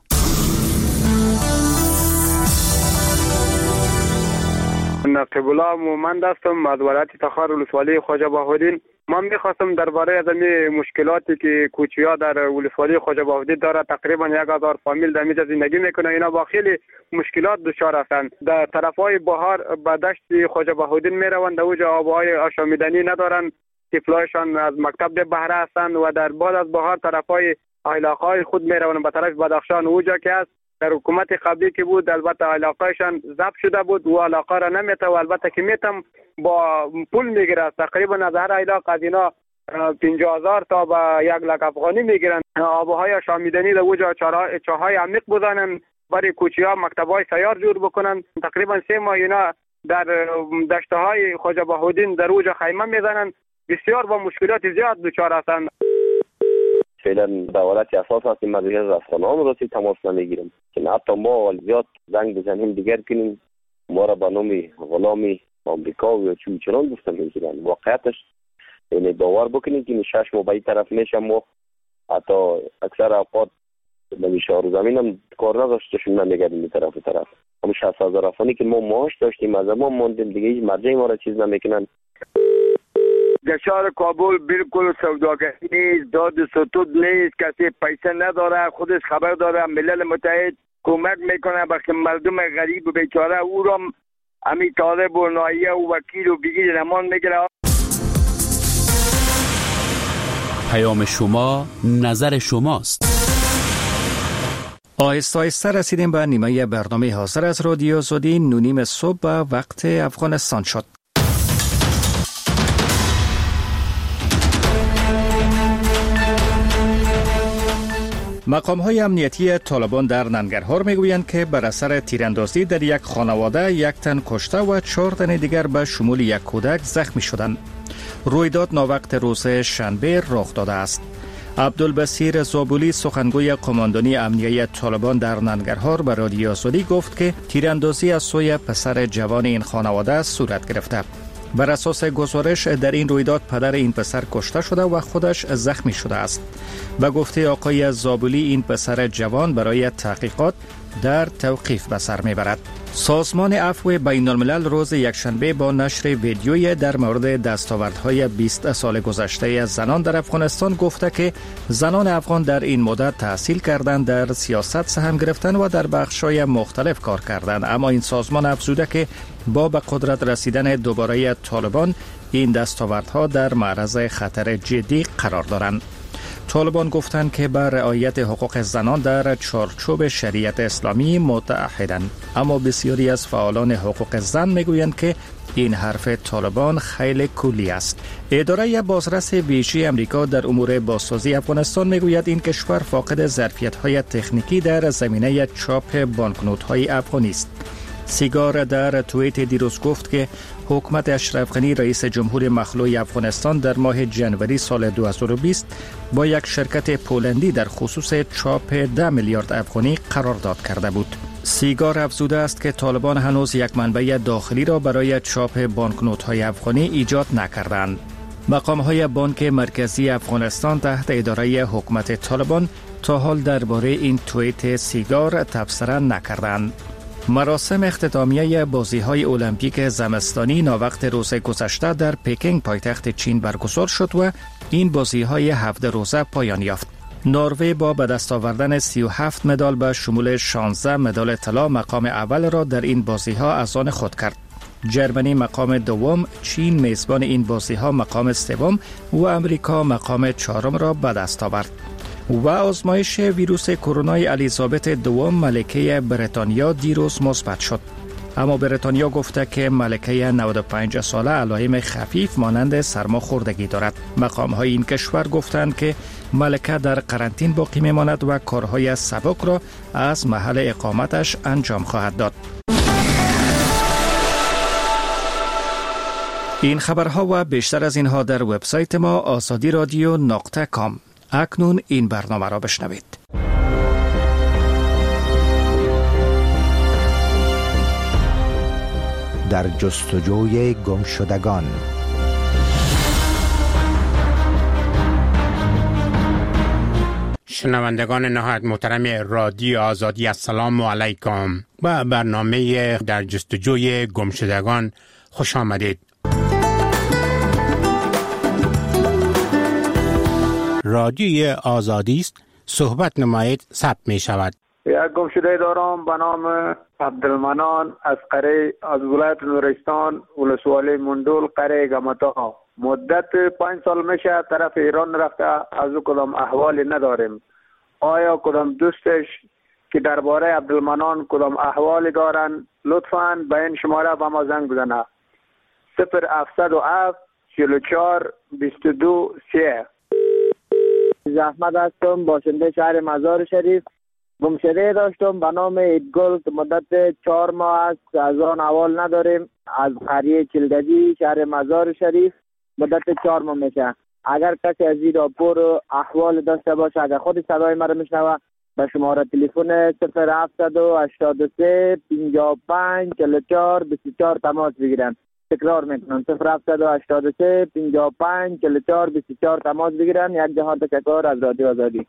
نقیب الله مومند هستم از ولایت تخار ولسوالی خواجه بهاءالدین. من میخواستم درباره از این مشکلاتی که کوچی‌ها در ولسوالی خواجه بهاءالدین داره، تقریبا 1000 فامیل در اینجا زندگی میکنه، اینا با خیلی مشکلات دچار هستند. در طرفای بهار به دشت خواجه بهاءالدین میروند، اونجا آبهای آشامیدنی ندارن، طفلایشان از مکتب به بهره هستند و در بعد از بهار طرفای علاقه‌های خود میروند به طرف بدخشان، اونجا که است در حکومت قبلی که بود البته علاقهشان ضبط شده بود و علاقه را نمیته و البته که میتم با پول میگیره. تقریبا از هر علاقه از اینا 50,000 تا به 100,000 افغانی میگیرن. آبهای آشامیدنی در اوجا چاهای عمیق بزنن، برای کوچی‌ها مکتب‌های سیار جور بکنن. تقریبا 3 ماه اینا در دشت‌های خواجه بهاءالدین در اوجا خیمه میزنن. بسیار با مشکلات زیاد دچار هستند. فعلا دولت اساس هستیم، ما دیگر از افغانان راستی تماس نمیگیریم که حتی ما زیاد زنگ بزنیم دیگر کنیم ما را به نام غلامی آمریکا و چون چنان گفتن میگیرن. واقعیتش یعنی باور بکنید که 6 ماه به این طرف میشم و حتی اکثر اوقات به شهر زمین هم کار نداشتشون نمیگردیم این طرف و طرف. همون 60,000 افغانی که ما معاش داشتیم از ما موندیم دیگه، هیچ مرجعی ما را چیز نمیکنن. در شهر کابل بالکل سوداگری نیست، داد ستود نیست، کسی پیسه نداره، خودش خبر داره. ملل متحد کمک میکنه به مردم غریب و بیچاره، او را همین طالب و نایه و وکیل و بگیر نمان میگیره. پیام شما، نظر شماست. آهسته آهسته رسیدیم به نیمه برنامه حاضر از رادیو آزادی. 9:30 صبح به وقت افغانستان شد. مقام‌های امنیتی طالبان در ننگرهار میگویند که بر اثر تیراندازی در یک خانواده 1 تن کشته و 4 تن دیگر به شمول یک کودک زخمی شدند. رویداد ناوقت روز شنبه رخ داده است. عبدالبصیر زابولی سخنگوی قماندانی امنیتی طالبان در ننگرهار به رادیو آزادی گفت که تیراندازی از سوی پسر جوان این خانواده صورت گرفته. بر اساس گزارش در این رویداد پدر این پسر کشته شده و خودش زخمی شده است. به گفته آقای زابولی این پسر جوان برای تحقیقات در توقیف به سر میبرد. سازمان عفو بین الملل روز یکشنبه با نشر ویدیویی در مورد دستاوردهای 20 سال گذشته زنان در افغانستان گفته که زنان افغان در این مدت تحصیل کردند، در سیاست سهم گرفتن و در بخش‌های مختلف کار کردند، اما این سازمان افزوده که با به قدرت رسیدن دوباره طالبان این دستاوردها در معرض خطر جدی قرار دارند. طالبان گفتند که بر رعایت حقوق زنان در چارچوب شریعت اسلامی متعهدند، اما بسیاری از فعالان حقوق زن میگویند که این حرف طالبان خیلی کلی است. اداره بازرس ویژه امریکا در امور بازسازی افغانستان میگوید این کشور فاقد ظرفیت‌های تکنیکی در زمینه چاپ بانکنوت‌های افغانی است. سیگار در توییت دیروز گفت که حکومت اشرف غنی رئیس جمهور مخلوع افغانستان در ماه جنوری سال 2020 با یک شرکت پولندی در خصوص چاپ 10 میلیارد افغانی قرارداد کرده بود. سیگار افزوده است که طالبان هنوز یک منبع داخلی را برای چاپ بانکنوت‌های افغانی ایجاد نکردند. مقام‌های بانک مرکزی افغانستان تحت اداره حکومت طالبان تا حال درباره این توییت سیگار تبصره نکردند. مراسم اختتامیه بازی‌های المپیک زمستانی ناوقت روز گذشته در پکینگ پایتخت چین برگزار شد و این بازی‌های 7 روزه پایان یافت. نروژ با به دست آوردن 37 مدال به شمول 16 مدال طلا مقام اول را در این بازی‌ها از آن خود کرد. جرمنی مقام دوم، چین میزبان این بازی‌ها مقام سوم و امریکا مقام چهارم را به دست آورد. و آزمایش ویروس کرونا الیزابت دوم ملکه بریتانیا دیروز مثبت شد. اما بریتانیا گفته که ملکه 95 ساله علائم خفیف مانند سرماخوردگی دارد. مقام‌های این کشور گفتند که ملکه در قرنطین باقی میماند و کارهای سبک را از محل اقامتش انجام خواهد داد. این خبرها و بیشتر از اینها در وبسایت ما azadiradio.com. اکنون این برنامه را بشنوید. در جستجوی گمشدگان. شنوندگان نهایت محترم رادیو آزادی، السلام علیکم. با برنامه در جستجوی گمشدگان خوش آمدید. رادیوی آزادی است، صحبت نمایید ثبت می شود. یک گمشده دارم به نام عبدالمنان از قره از ولایت نورستان، ولسوالی مندول، قره گمتا. مدت 5 سال میشه طرف ایران رفته، از او کدام احوالی نداریم. آیا کدام دوستش که درباره عبدالمنان کدام احوالی دارن لطفاً به این شماره به ما زنگ بزنه. 0707 44 22 3. احمد هستم، باشنده شهر مزار شریف. گمشده داشتم به نام ایدگل که مدت 4 ماه است، از آن احوال نداریم. از قریه چلگجی شهر مزار شریف مدت 4 ماه میشه. اگر کسی از این راپور احوال داشته باشه، اگر خود صدای مرا میشنوه، به شماره تلفن 0783 55 44 24 تماس بگیرن. تکرار میکنم 0783 55 44 24 تماس بگیرن. یک جهان تشکر از رادیو آزادی.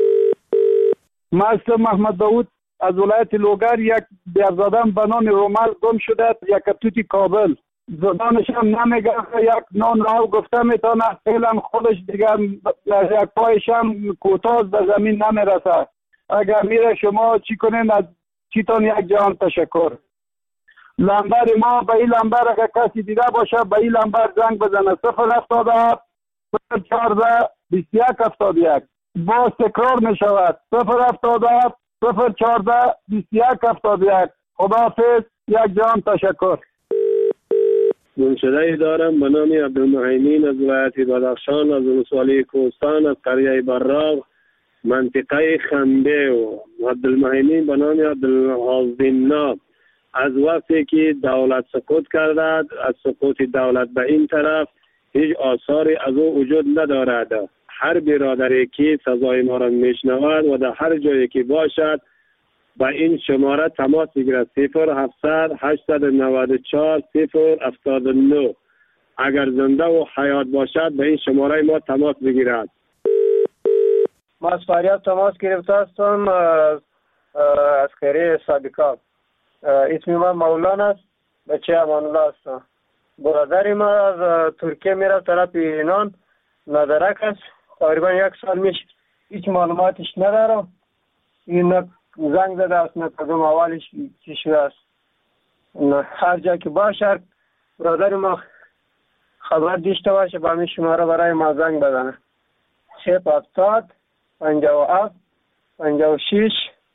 من محمد داود از ولایت لوگر. یک بیارزادم به نام رومل گم شده یک توتی کابل. زدانش هم نمیگه، یک نان راو گفته میتونه فعلا خودش دیگر یک پایش هم کوتاه به زمین نمیرسه. اگر میره شما چی کنین؟ از چیتان یک جهان تشکر. لمبر ما به این لمبر اگر کسی دیده باشه به این لمبر زنگ بزنه 077 014 21 71. باز تکرار می شود 077 014 21 71. خداحافظ، یک جهان تشکر. گمشده دارم به نام عبدالمهیمین از ولایت بدخشان، از ولسوالی کوهستان، از قریه براق، منطقه خنده. و عبدالمهیمین به نام عبدالحازدین‌نا. از وقتی که دولت سقوط کرده، از سقوط دولت به این طرف هیچ آثاری از او وجود ندارد. هر برادری که سزای ما را میشنود و در هر جایی که باشد با این شماره تماس بگیرد 0700 894 079. اگر زنده و حیات باشد به این شماره ما تماس بگیرد. ما از فریاد تماس گرفته هستم از خیریه صادقا. اسم من مولانا است، بچه امان الله هستم. برادری ما از ترکیه میره طرف ایران، ندرک است. تقریبا 1 سال میشه، هیچ معلوماتش ندارم. این زنگ زده است، نه کدوم اولش چی شده است. هر جا که باشه برادر ما خبر داشته باشه با همین شماره برای ما زنگ بزنه. 070 57 56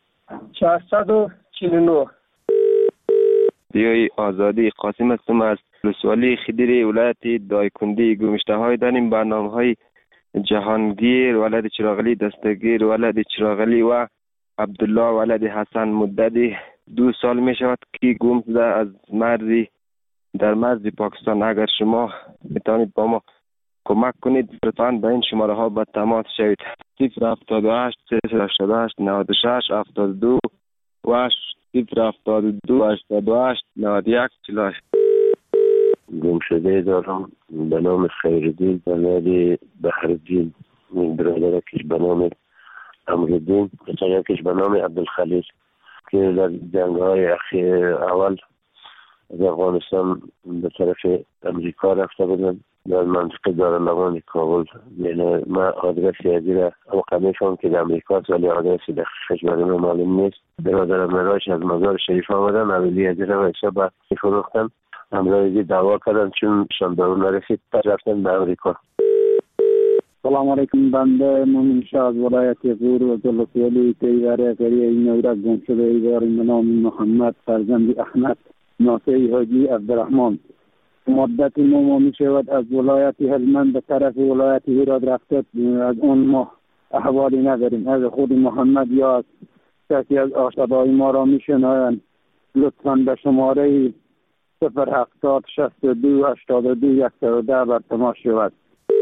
449. دیوی آزادی قاسم هستم از ولسوالی خدیری ولایت دایکندی. گمشته های داریم برنامه های جهانگیر ولد چراغلی دستگیر ولد چراغلی و عبدالله ولد حسن مددی 2 سال می شود که گم شده از مرزی در مرز پاکستان. اگر شما میتونید با ما کمک کنید لطفاً به این شماره ها با تماس شوید 078 388 96 72 و 072 88 91 48. گم شده دارم به نام خیردین ولد بحردین. من برادر کش به نام امردین، پسر کش به نام عبدالخلیل که در جنگ های اول از افغانستان به طرف امریکا رفته بودن در منطقه دارالمان کابل. یعنی من آدرس یادی را موقع میفهم که در امریکا ولی آدرس دقیقش برای من معلوم نیست. برادرم مراش از مزار شریف آمدن، اولی یادی را و شب فروختن. امروزی دعوا کردن چون شاندارو نرسید رفتن به امریکا. سلام علیکم. بنده مومن شاه از ولایت غور و ولسوالی تیوره قریه نورک گم شده ایداریم به نام محمد فرزند احمد ناصری حاجی عبدالرحمن. مدت ما می شود از ولایت هلمند به طرف ولایت هرات رفته. از اون ما احوالی نداریم. از خود محمد یا از کسی از آشنای ما را می شنوند لطفاً به شماره 070 62 82 110 بر تماس شود.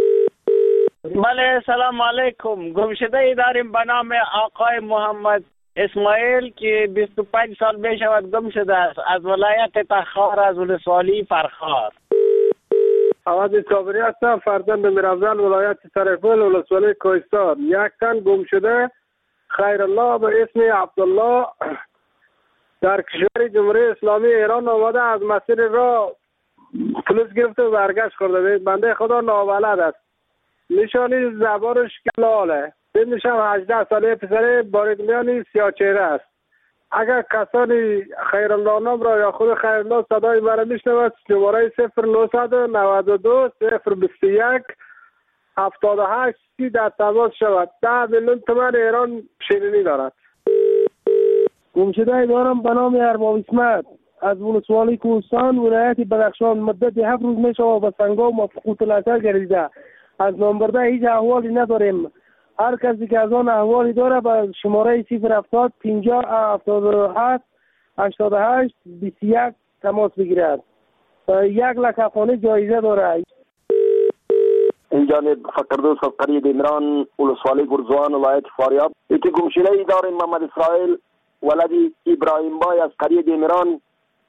بله سلام علیکم. گمشده ای داریم به نام آقای محمد اسماعیل که 25 سال می شود گم شده است از ولایت تخار از ولسوالی فرخار. عوض صابری هستم، فرزند میرافزل ولایت سرپل ولسوالی کوهستان. یک تن گم شده خیرالله به اسم عبدالله در کشور جمهوری اسلامی ایران آمده از مسیر را پلیس گرفته و برگشت کرده. بنده خدا نابلد است. نشانی زبانش کلاله. سنش هم 18 ساله پسر باریکلیانی سیاه چهره است. اگر کسانی خیرالله نام را یا خود خیرالله صدای مرا میشنود شماره 0992 021 78 در تماس شود. 10 میلیون تومان ایران شیرینی دارد. گمشده دارم به نام ارباب اسمت از ولسوالی کوهستان ولایت بدخشان. مدت 7 روز می شود به سنگام و فقوط الاثر گردیده. از نامبرده هیچ احوالی نداریم. هر کسی که از آن احوالی داره به شماره 070 50 77 88 21 تماس بگیرد. 1 لک افغانی جایزه داره. این جانب فقردوس از قریه دیمران ولسوالی گرزوان ولایت فاریاب. یکی گمشده ای داریم محمد اسرائیل ولدی ابراهیم بای از قریه دیمران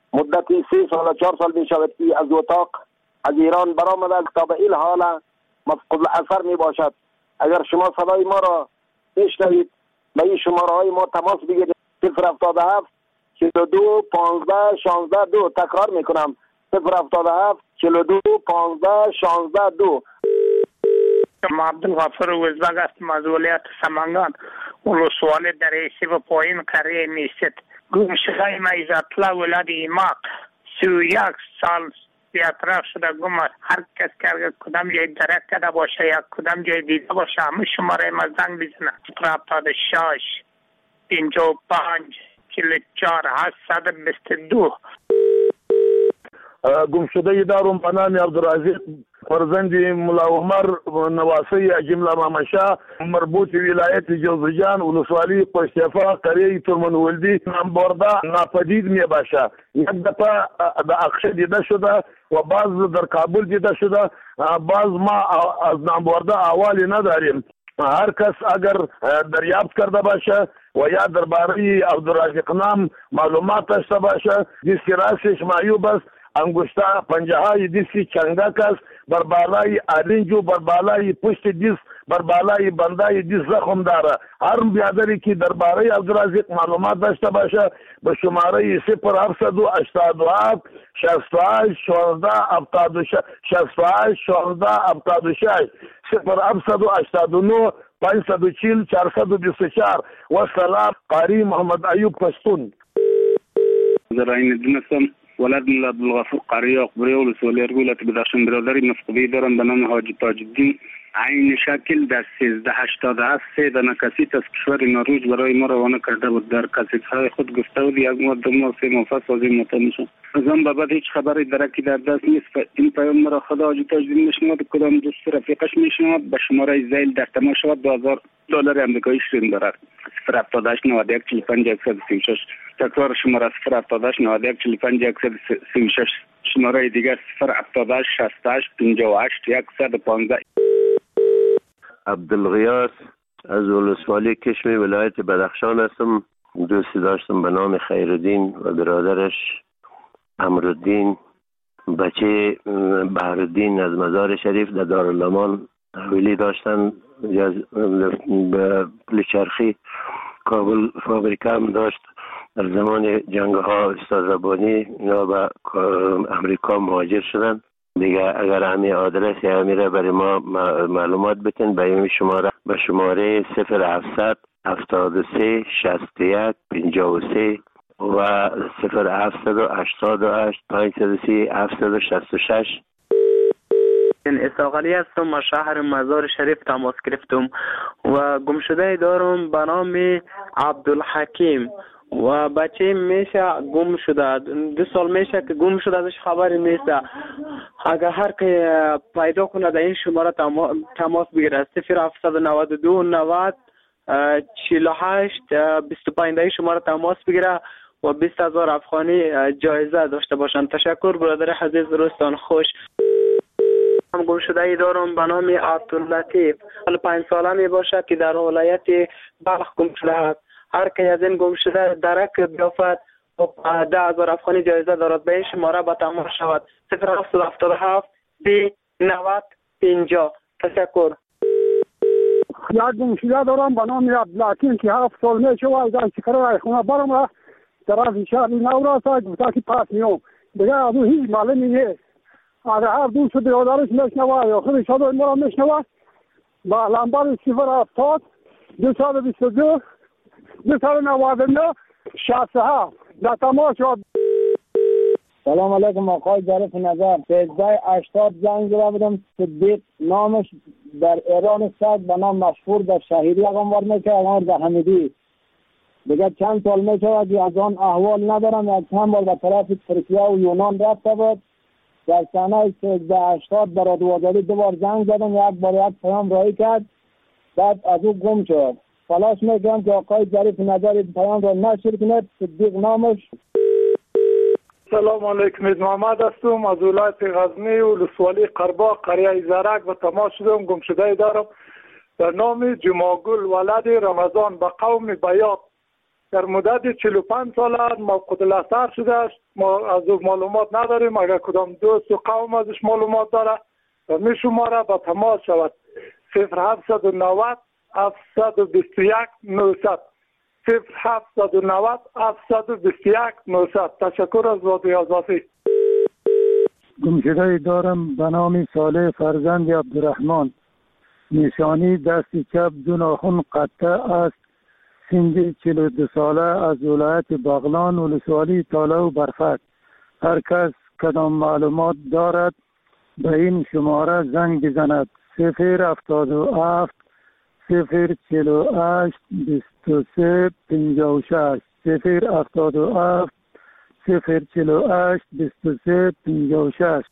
مدت 3 سال 4 سال می شود که از اتاق از ایران برآمده تا به این حال مفقود الاثر می باشد. اگر شما صدای ما را بشنوید به این شماره های ما تماس بگیرید. 077 42 15 16 2. تکرار می کنم 077 42 15 16 2. ما عبدالغفور وزبگ هستم از ولایت سمنگان، ولسوالی در ایسی و پایین قریه میست. گم شده ما ایزاتلا ولاد ایماق 31 سال بیاطراف شده گم. هر کس که کدام جای درک کرده باشه یا کدام جای دیده باشه همه شماره ما زنگ بزنه. 76 55 44 822. گم شده دارم به نام عبدالرزیق فرزند ملا عمر نواسی جمله مامشا، مربوط ولایت جوزجان، ولسوالی پشتیفا، قریه ترمنولدی. نامبرده ناپدید می باشه. یک دفعه در اقشه دیده شده و بعض در کابل دیده شده. بعض ما از نامبرده احوالی نداریم. هر کس اگر دریافت کرده باشه و یا درباره عبدالرزیق نام معلومات داشته باشه، دیسکی راستش معیوب است، انگشته پنجه های دیسی چنگک است، بر بالای آرنجو، بر بالای پشت دیس، بر بالای بندای دیس زخم داره. هر بیادری که درباره عبدالرزیق معلومات داشته باشه به شماره 0787 68 16 76 68 16 76 0789 540 424. و سلام. قاری محمد ایوب پشتون. زراین دونستم ولد ملا عبدالغفور قاری اقبری ولسوالی ارگولت بدخشان برادری مفقودی دارم به نام حاجی تاج الدین. عین شکل در 1387 3 دانه کسیت از کشور نروژ برای ما روانه کرده بود. در کسیت‌های خود گفته بود یک ماه 2 ماه 3 ماه سازی مطمئن شد. از آن به بعد هیچ خبری درکی در دست نیست. این پیام مرا خدا حاجی تاج الدین میشنود، کدام دوست رفیقش میشنود. به شماره زیل در تماس شود $2000 آمریکایی شیرین دارد. 078 91 45 136. تکرار شماره 078 91 45 136. شماره دیگر 078 68 58 115. عبدالغیاث از ولسوالی کشمی ولایت بدخشان هستم. دوستی داشتم به نام خیرالدین و برادرش امرالدین. بچه بهرالدین از مزار شریف در دارالامان حویلی داشتن. به پلچرخی کابل فابریکه هم داشت. در زمان جنگ ها استاد ربانی اینا به امریکا مهاجر شدن. دیگه اگر همین آدرس همین را برای ما معلومات بتین به این شماره، به شماره 0700 73 61 53 و 0788 530 766. اساقلی هستم، ما شهر مزار شریف تماس گرفتم و گم شده دارم به نام عبدالحکیم و بچه میشه گم شده. 2 سال میشه که گم شده، ازش خبری نیست. اگر هر که پیدا کنه در این شماره تماس بگیره. 0792 90 48 25 شماره تماس بگیره و 20,000 افغانی جایزه داشته باشند. تشکر برادر عزیز، روزتان خوش. هم گم شده ای دارم به نام عبداللطیف. 5 ساله می باشه که در ولایت بلخ گم شده است. هر که از این گم شده درک بیافت و 10,000 افغانی جایزه دارد. به این شماره با تماس شود. 0777 30 90 50. تشکر. یک گم شده دارم به نام عبدالحکیم که 7 سال می شود در چکره خونه برم را طرف شهر نوراس گفته که پس میام. دیگه از اون هیچ معلومی نیست. اگر هر دوست برادرش میشنوه یا خودش صدای ما را میشنوه با لمبر 070 222 299 67 در تماس شد. سلام علیکم آقای ظریف نظر. 1380 زنگ زده بودم. صدیق نامش در ایران است، به نام مشهور در شهیری اقامت میکنه، اقامت در حمیدی. دیگه چند سال میشود که از آن احوال ندارم. یک چند بار به طرف ترکیه و یونان رفته بود. در سنه 1380 برای وزاری 2 بار زنگ زدم، یک بار یک پیام رایی کرد، بعد از او گم شد. تلاش میکنم که آقای ظریف نظر پیام را نشر کنید. صدیق نامش. سلام علیکم، محمد هستم از ولایت غزنی ولسوالی قرباق قریه زرک و تماس شدم. گم شده دارم در نام جماگل ولد رمضان به قوم بیات در مدت 45 سال مفقود الاثر شده است. ما از او معلومات نداریم. اگر کدام دوست و قوم ازش معلومات داره و می شماره با تماس شود 0790 721 900 0790 721 900. تشکر از رادیو آزادی. گمشده دارم به نام صالح فرزند عبدالرحمن. نشانی دست چپ دو ناخن قطع است. سن 42 ساله از ولایت بغلان ولسوالی تاله و برفک. هر کس کدام معلومات دارد به این شماره زنگ بزند. 077 048 23 56 077 048 23 56.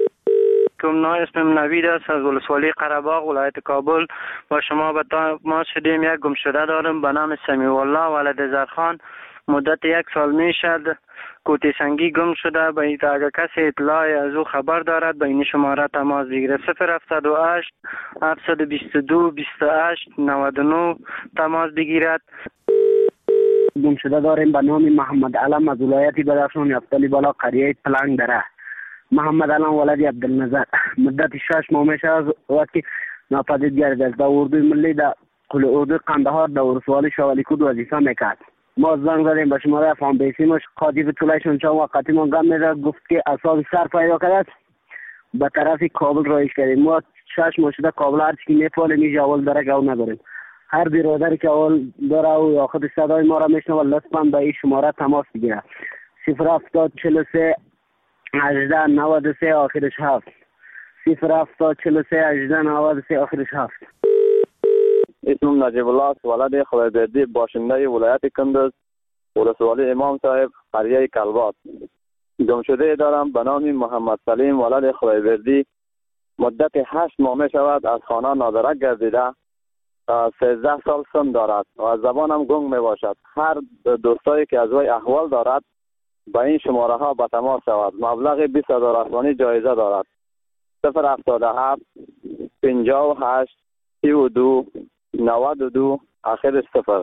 اسمم نوید است از ولسوالی قره‌باغ ولایت کابل. با شما به تماس شدیم. یک گمشده دارم به نام سمیع الله ولد زرخان. مدت 1 سال می شد کوتی سنگی گم شده. به این اگر کسی اطلاعی از او خبر دارد به این شماره تماس بگیره. 078 722 28 99 تماس بگیرد. گمشده داریم به نام محمد علم از ولایت بدخشان یفتلی بالا قریه پلنگ دره. محمد علم ولد عبدالنظر. مدت 6 ماه میشه از وقتی ناپدید گردید. در اردوی ملی در اردوی قندهار در ولسوالی شوالیکود وظیفه میکرد. ما زنگ زدیم به شماره فام بیسیمش قاطی طولشون چند وقتی ما گم میده گفت که اساس سر پیدا کرد به طرف کابل رایش کردیم. ما 6 ماه شده کابل هر چی میپاله میجه اول داره گو نداریم. هر برادری که اول داره و یا خود صدای ما را میشنه و لطفا به این شماره تماس بگیره. 07043 18 93 آخرش 7 07043 18 93 آخرش 7. اسمم نجیب الله است ولد خدایبردی باشنده ولایت کندز ولسوالی امام صاحب قریه کلبات. گمشده دارم به نام محمد سلیم ولد خدایبردی. مدت 8 ماه می شود از خانه نادرک گردیده. 13 سال سن دارد و از زبانم گنگ می باشد. هر دوستایی که از وی احوال دارد با این شماره ها به تماس شود. مبلغ 20,000 افغانی جایزه دارد. 077 58 32 92 آخرش 0.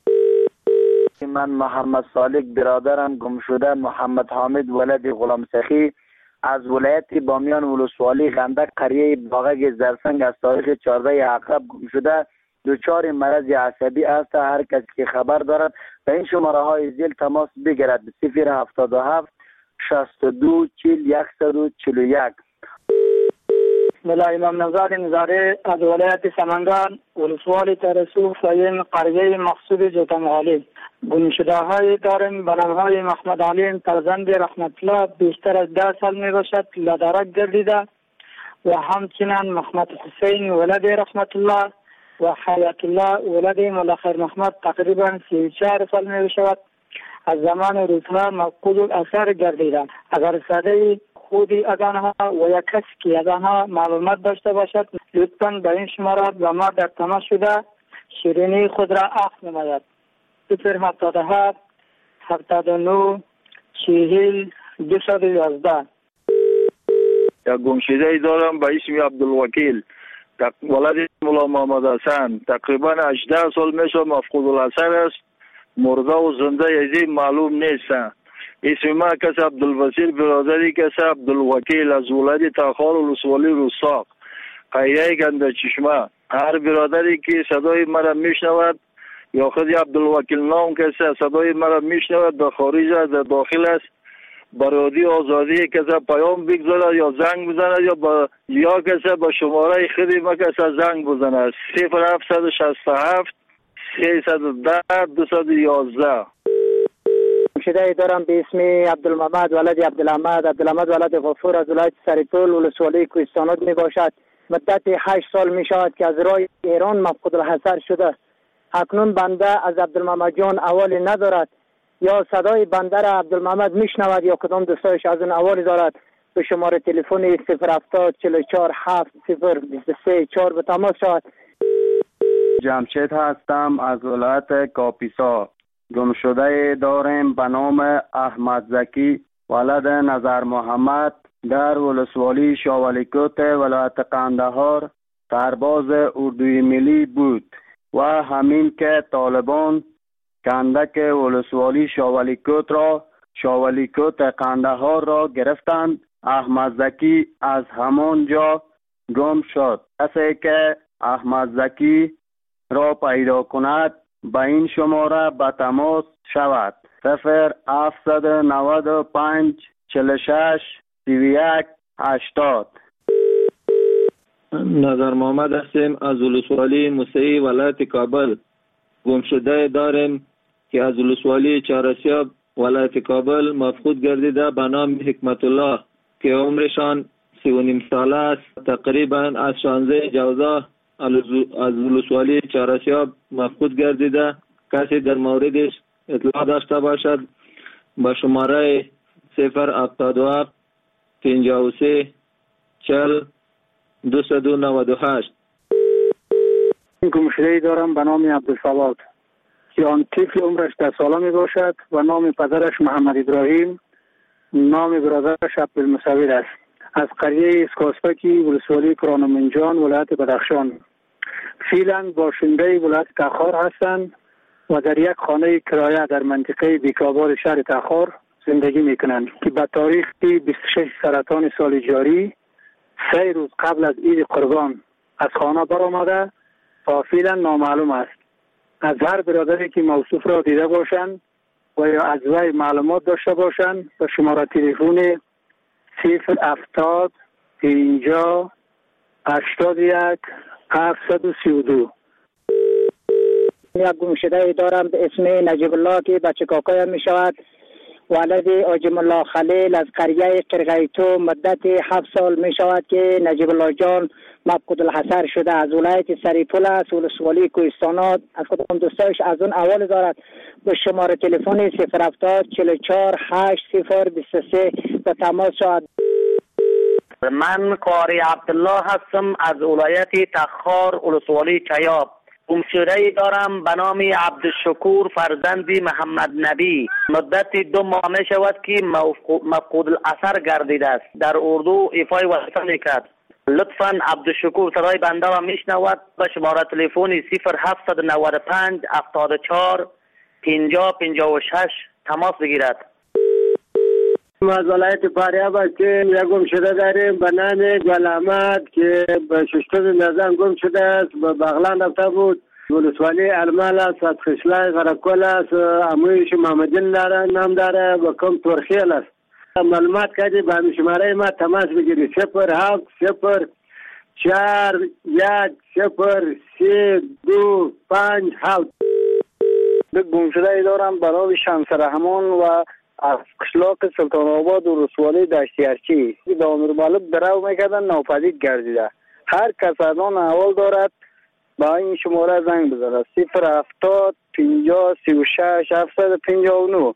من محمد صالح برادرم گمشده محمد حامد ولد غلام سخی از ولایت بامیان ولسوالی غندک قریه باغک زرسنگ از تاریخ 14 عقرب گمشده. دچار مرض عصبی است. هر کسی که خبر دارد به این شماره های زیل تماس بگیرد. 077 62 40 141. ملا امام نزاد نظاره از ولایت سمنگان ولسوالی ترسو فایم قریه مقصود جوتنغالی. گمشده های داریم به نام های محمد علیم فرزند رحمت الله بیشتر از 10 سال می باشد لدرک گردیده و همچنین محمد حسین ولد رحمت الله و حیات الله ولد ملخیر محمد تقریبا 34 سال می باشد از زمان روزها مفقود الاثر گردیده. اگر صدای خودی از آنها و یک کسی که از آنها معلومات داشته باشد لطفاً به این شماره با ما در تماس شده شیرینی خود را عقد نماید. 077 79 40 211. یک گمشده دارم به اسم عبدالوکیل ولد مولا محمد حسن. تقریبا 18 سال میشه مفقود الاثر است. مرده و زنده یزی معلوم نیست. اسم ما کس عبدالبصیر برادری کس عبدالوکیل از ولایت تاخار ولسوالی رستاق قریه گنده چشمه. هر برادری که صدای مرا میشنود یا خود عبدالوکیل نام کسی صدای مرا میشنود در خارج است در داخل است برادی آزادی کسی پیام بگذارد یا زنگ بزند یا کسی با شماره خودی ما کسی زنگ بزند. 0767 310 211. گمشده دارم به اسم عبدالمحمد ولد عبدالحمد ولد غفور از ولایت سریپول ولسوالی کوهستانات می باشد. مدت 8 سال می شود که از راه ایران مفقود الحضر شده. اکنون بنده از عبدالمحمد جان اوالی ندارد یا صدای بنده را عبدالمحمد میشنود یا کدام دوستایش از اون اوالی دارد. به شماره تلفن 070 44 7 023 4 به تماس شود. جمشید هستم از ولایت کاپیسا. گمشده داریم به نام احمد زکی ولد نظر محمد در ولسوالی شاولیکوت ولایت قندهار سرباز اردوی ملی بود و همین که طالبان کندک ولسوالی شاولیکوت را شاولیکوت قندهار را گرفتند. احمد زکی از همان جا گم شد. کسی که احمد زکی را پیدا کند به این شماره به تماس شود: 0795 46 31 80. نظر محمد هستیم از ولسوالی موسعی ولایت کابل. گمشده داریم که از ولسوالی چهارسیاب ولایت کابل مفقود گردیده به نام حکمت الله که عمرشان 39 ساله است. تقریبا از 16 جوزا از ولسوالی چهارسیاب مفقود گردیده. کسی در موردش اطلاع داشته باشد با شماره 077 53 40 298. گمشده‌ای دارم به نام عبدالصواد که آن طفل عمرش 10 ساله می باشد و نام پدرش محمد ابراهیم، نام برادرش عبدالمصور است. از قریه اسکاسپکی ولسوالی کرانمنجان ولایت بدخشان. فعلا باشنده ولایت تخار هستند و در یک خانه کرایه در منطقه بیکاباد شهر تخار زندگی می کنند که به تاریخ 26 سرطان سال جاری 3 روز قبل از عید قربان از خانه برآمده و فعلا نامعلوم است. از هر برادری که موصوف را دیده باشند و یا از وی معلومات داشته باشند به شماره تلفن 070 50 81 732. یک گمشده دارم به اسم نجیب الله که بچه کاکایم می شود. ولد آجم الله خلیل از قریه قرغیتو مدت 7 سال می شود که نجیب الله جان مفقود الحصر شده. از ولایت سریپول است، ولسوالی کوهستانات. از خودم دوستایش از اون اول دارد به شماره تلفن 070 44 8023 به تماس شد. من قاری عبدالله هستم از ولایت تخار ولسوالی چیاب. گمشده دارم به نام عبدالشکور فرزند محمد نبی. مدت 2 ماه می شود که مفقود الاثر گردیده است. در اردو ایفای وظیفه میکرد. لطفاً عبدالشکور صدای بنده را میشنود به شماره تلفن 0795 74 50 56 تماس بگیرد. از ولایت فاریاب هستیم. یک گمشده داریم به نام گل احمد که به ششتم نظام گم شده است. به بغلان رفته بود. ولسوالی المال است، از خشلای غرقل است. امویش محمدین داره، نام داره و کم ترخیل است. معلومات کردی به همین شماره ما تماس بگیری 07 04 1 0 3 2 5 7. گمشده دارم به نام شمس رحمان و از قشلاق سلطان آباد و ولسوالی دشتیارچی. دامیر مالک درو میکردن ناپدید گردیده. هر کس از آن احوال دارد با این شماره زنگ بزنه 070 50 36 759.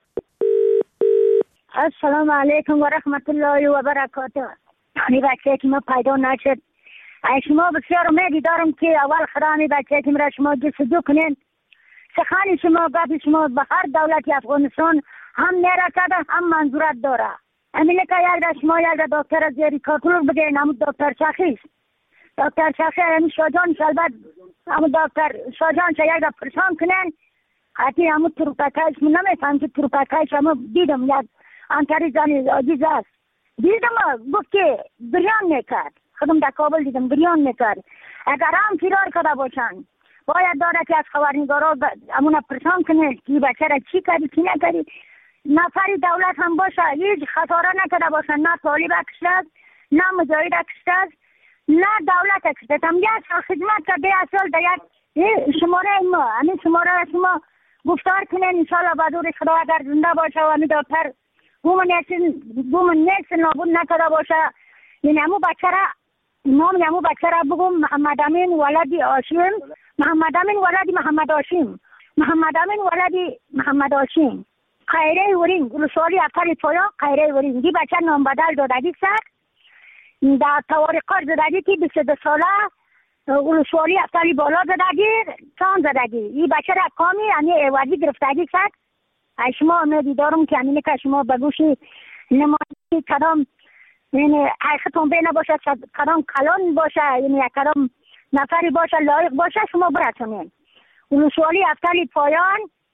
السلام علیکم و رحمت الله و برکاته. این بچه که ما پیدا نشد، شما بسیار امیدی دارم که اول خرامی بچه که مرا شما جستجو کنین. سخن شما گفت شما به هر دولت افغانستان هم میرسد هم منظورت داره. همینه که یک شما یک دکتر زیری کاتلور بگین، همون دکتر شخیص دکتر شخیص همین شاجان شلبت همون دکتر شاجان چه یک پرسان کنین. حتی همون تروپکایش من نمیفهم که تروپکایش همون دیدم یک انتری زنی عزیز است. دیدم گفت که بریان میکرد. خودم در کابل دیدم بریان میکرد. اگر هم فرار کرده باشن باید داره که از خبرنگارا همون پرسان کنه که بچه را چی کردی چی نکردی. نفری دولت هم باشه هیچ خساره نکرده باشن، نه طالب کشته است نه مجاهد کشته است نه دولت کشته است. هم یک سال خدمت کرده، یک سال در یک شماره ما همین شماره شما گفتار کنین انشاءالله بدور خدا اگر زنده باشه و همین دکتر بومن نیست نابود نکرده باشه. یعنی همون بچه را نام همون بچه را بگم محمد امین ولدی آشیم، محمد امین ولدی محمد آشیم، محمد امین ولدی محمد آشیم. خیره ورین ولسوالی افتر تویا خیره ورین دی بچه نام بدل دادگی سر در توارقار زدگی که 22 ساله ولسوالی افتری بالا زدگی چان زدگی. این بچه را کامی یعنی ایوازی گرفتگی سر. شما امیدی دارم که همینه که شما بگوشی نمایی کدام یعنی حقیقتون بینه باشه، کدام کلان باشه، یعنی کدام نفری باشه لایق باشه شما برسونین. ولسوالی افتری پایان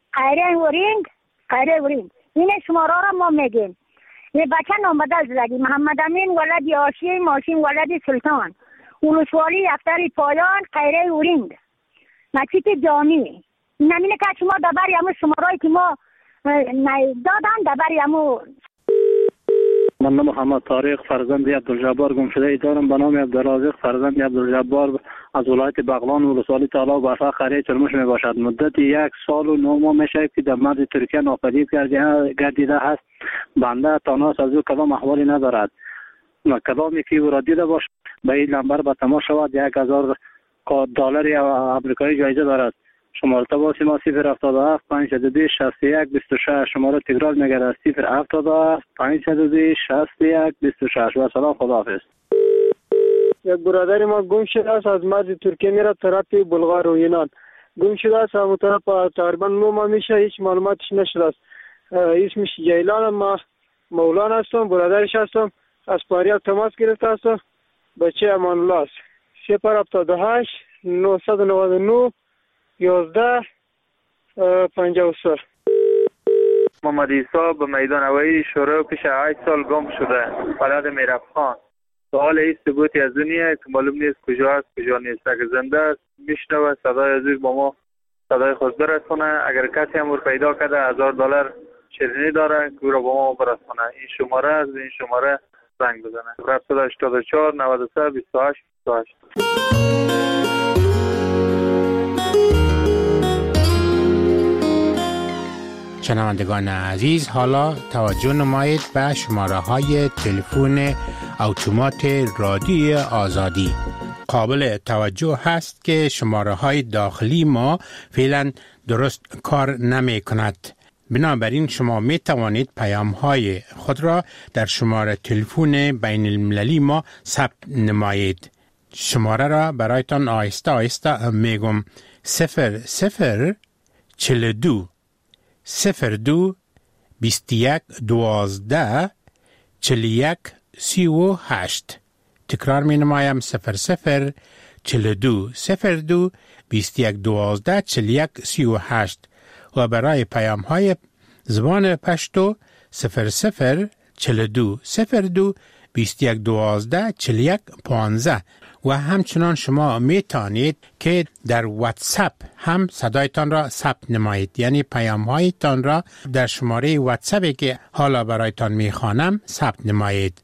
خیره ورینگ این شماره را ما میگیم. یه بچه نام بدل زدی محمد امین ولد آشی ماشین ولد سلطان ولسوالی افتری پایان خیره ورینگ نچیت جامی. نمینه که شما دبری همون شماره که ما دادن دبری همون. من محمد طارق فرزند عبدالجبار گمشده دارم به نام عبدالرازق فرزند عبدالجبار از ولایت بغلان ولسوالی تالا برفا قریه چرموش می باشد. مدت 1 سال و 9 ماه میشه که در مرز ترکیه ناپدید گردیده است. بنده تاناس از او کدام احوالی ندارد. کدامی که او را دیده باشد به این نمبر به تماس شود. 1000 دلار آمریکایی جایزه دارد. شماره تماس ما 077 502 61 26. شماره تکرار میگرد 077 502 61 26. و سلام، خداحافظ. یک برادر ما گم شده است، از مرز ترکیه میره طرف بلغار و یونان. گم شده است، همون طرف تقریبا 9 ماه میشه، هیچ معلوماتش نشده است. اسمش جیلان، ما مولانا هستم، برادرش هستم. از پاریاب تماس گرفته هستم. بچه امان الله است. 078 999 11 53. محمد عیسی به میدان هوایی شروع پیش 8 سال گم شده، بلد میرفخان. سوال این ثبوتی از دنیا که معلوم نیست کجا است کجا نیست. اگر زنده است میشنوه صدای از با ما صدای خود برسونه. اگر کسی هم پیدا کرده 1000 دلار شیرینی داره که او را با ما برسونه. این شماره از این شماره زنگ بزنه. 784 93 28 28. شنوندگان عزیز، حالا توجه نمایید به شماره های تلفن اتومات رادیو آزادی. قابل توجه هست که شماره های داخلی ما فعلا درست کار نمی کند. بنابراین شما می توانید پیام های خود را در شماره تلفن بین المللی ما ثبت نمایید. شماره را برایتان آهسته آهسته میگم. 0042 02 21 12 41 38. تکرار می نمایم. 0042 02 21 12 41 38. و برای پیام های زبان پشتو 0042 02 21 12 41 15. و همچنان شما می توانید که در واتساپ هم صدایتان را ثبت نمایید، یعنی پیام هایتان را در شماره واتساپی که حالا برایتان می خوانم ثبت نمایید.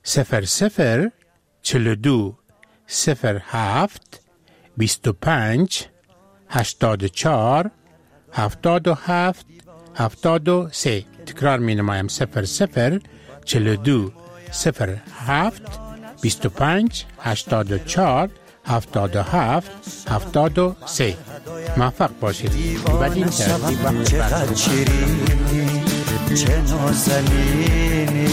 0042 07 25 84 77 73. تکرار می نمایم. 0042 07 25 84 77 73. موفق باشید. بدین ترتیب چقدر شیرینی، چه نازنینی.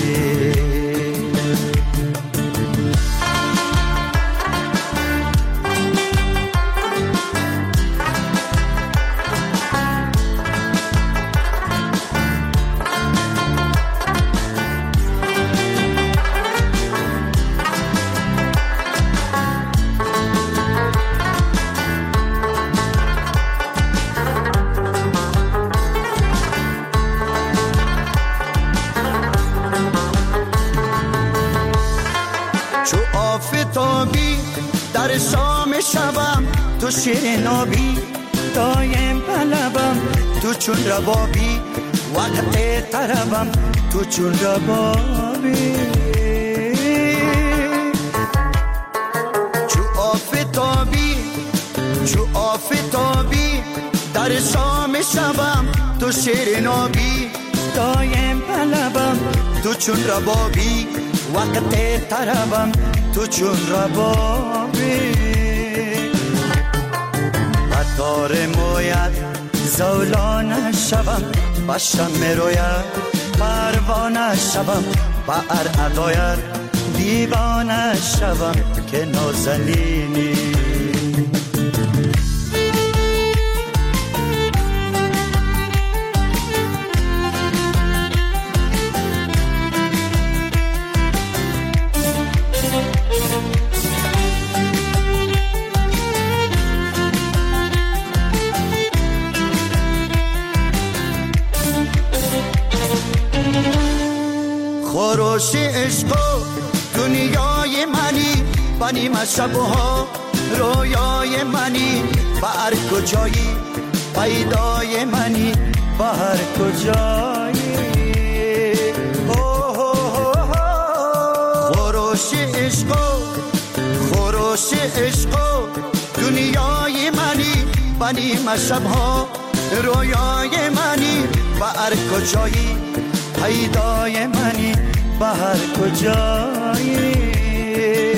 در شام شبم تو شیرین آبی، دایم طلبم تو چون ربابی، وقت طربم تو چون ربابی. چو آفتابی در شام شبم تو شیرین آبی، دایم طلبم تو چون ربابی، وقت طربم تو چون ربابی. بطار موید زولان شبم، بشم میروید پروانه شبم، با اداید دیوانه شبم که نازنینی. بنیم شبها رویای منی بر کجایی پیدای منی بر کجایی خروش عشق دنیای منی بنیم شبها رویای منی بر کجایی پیدای منی بر کجایی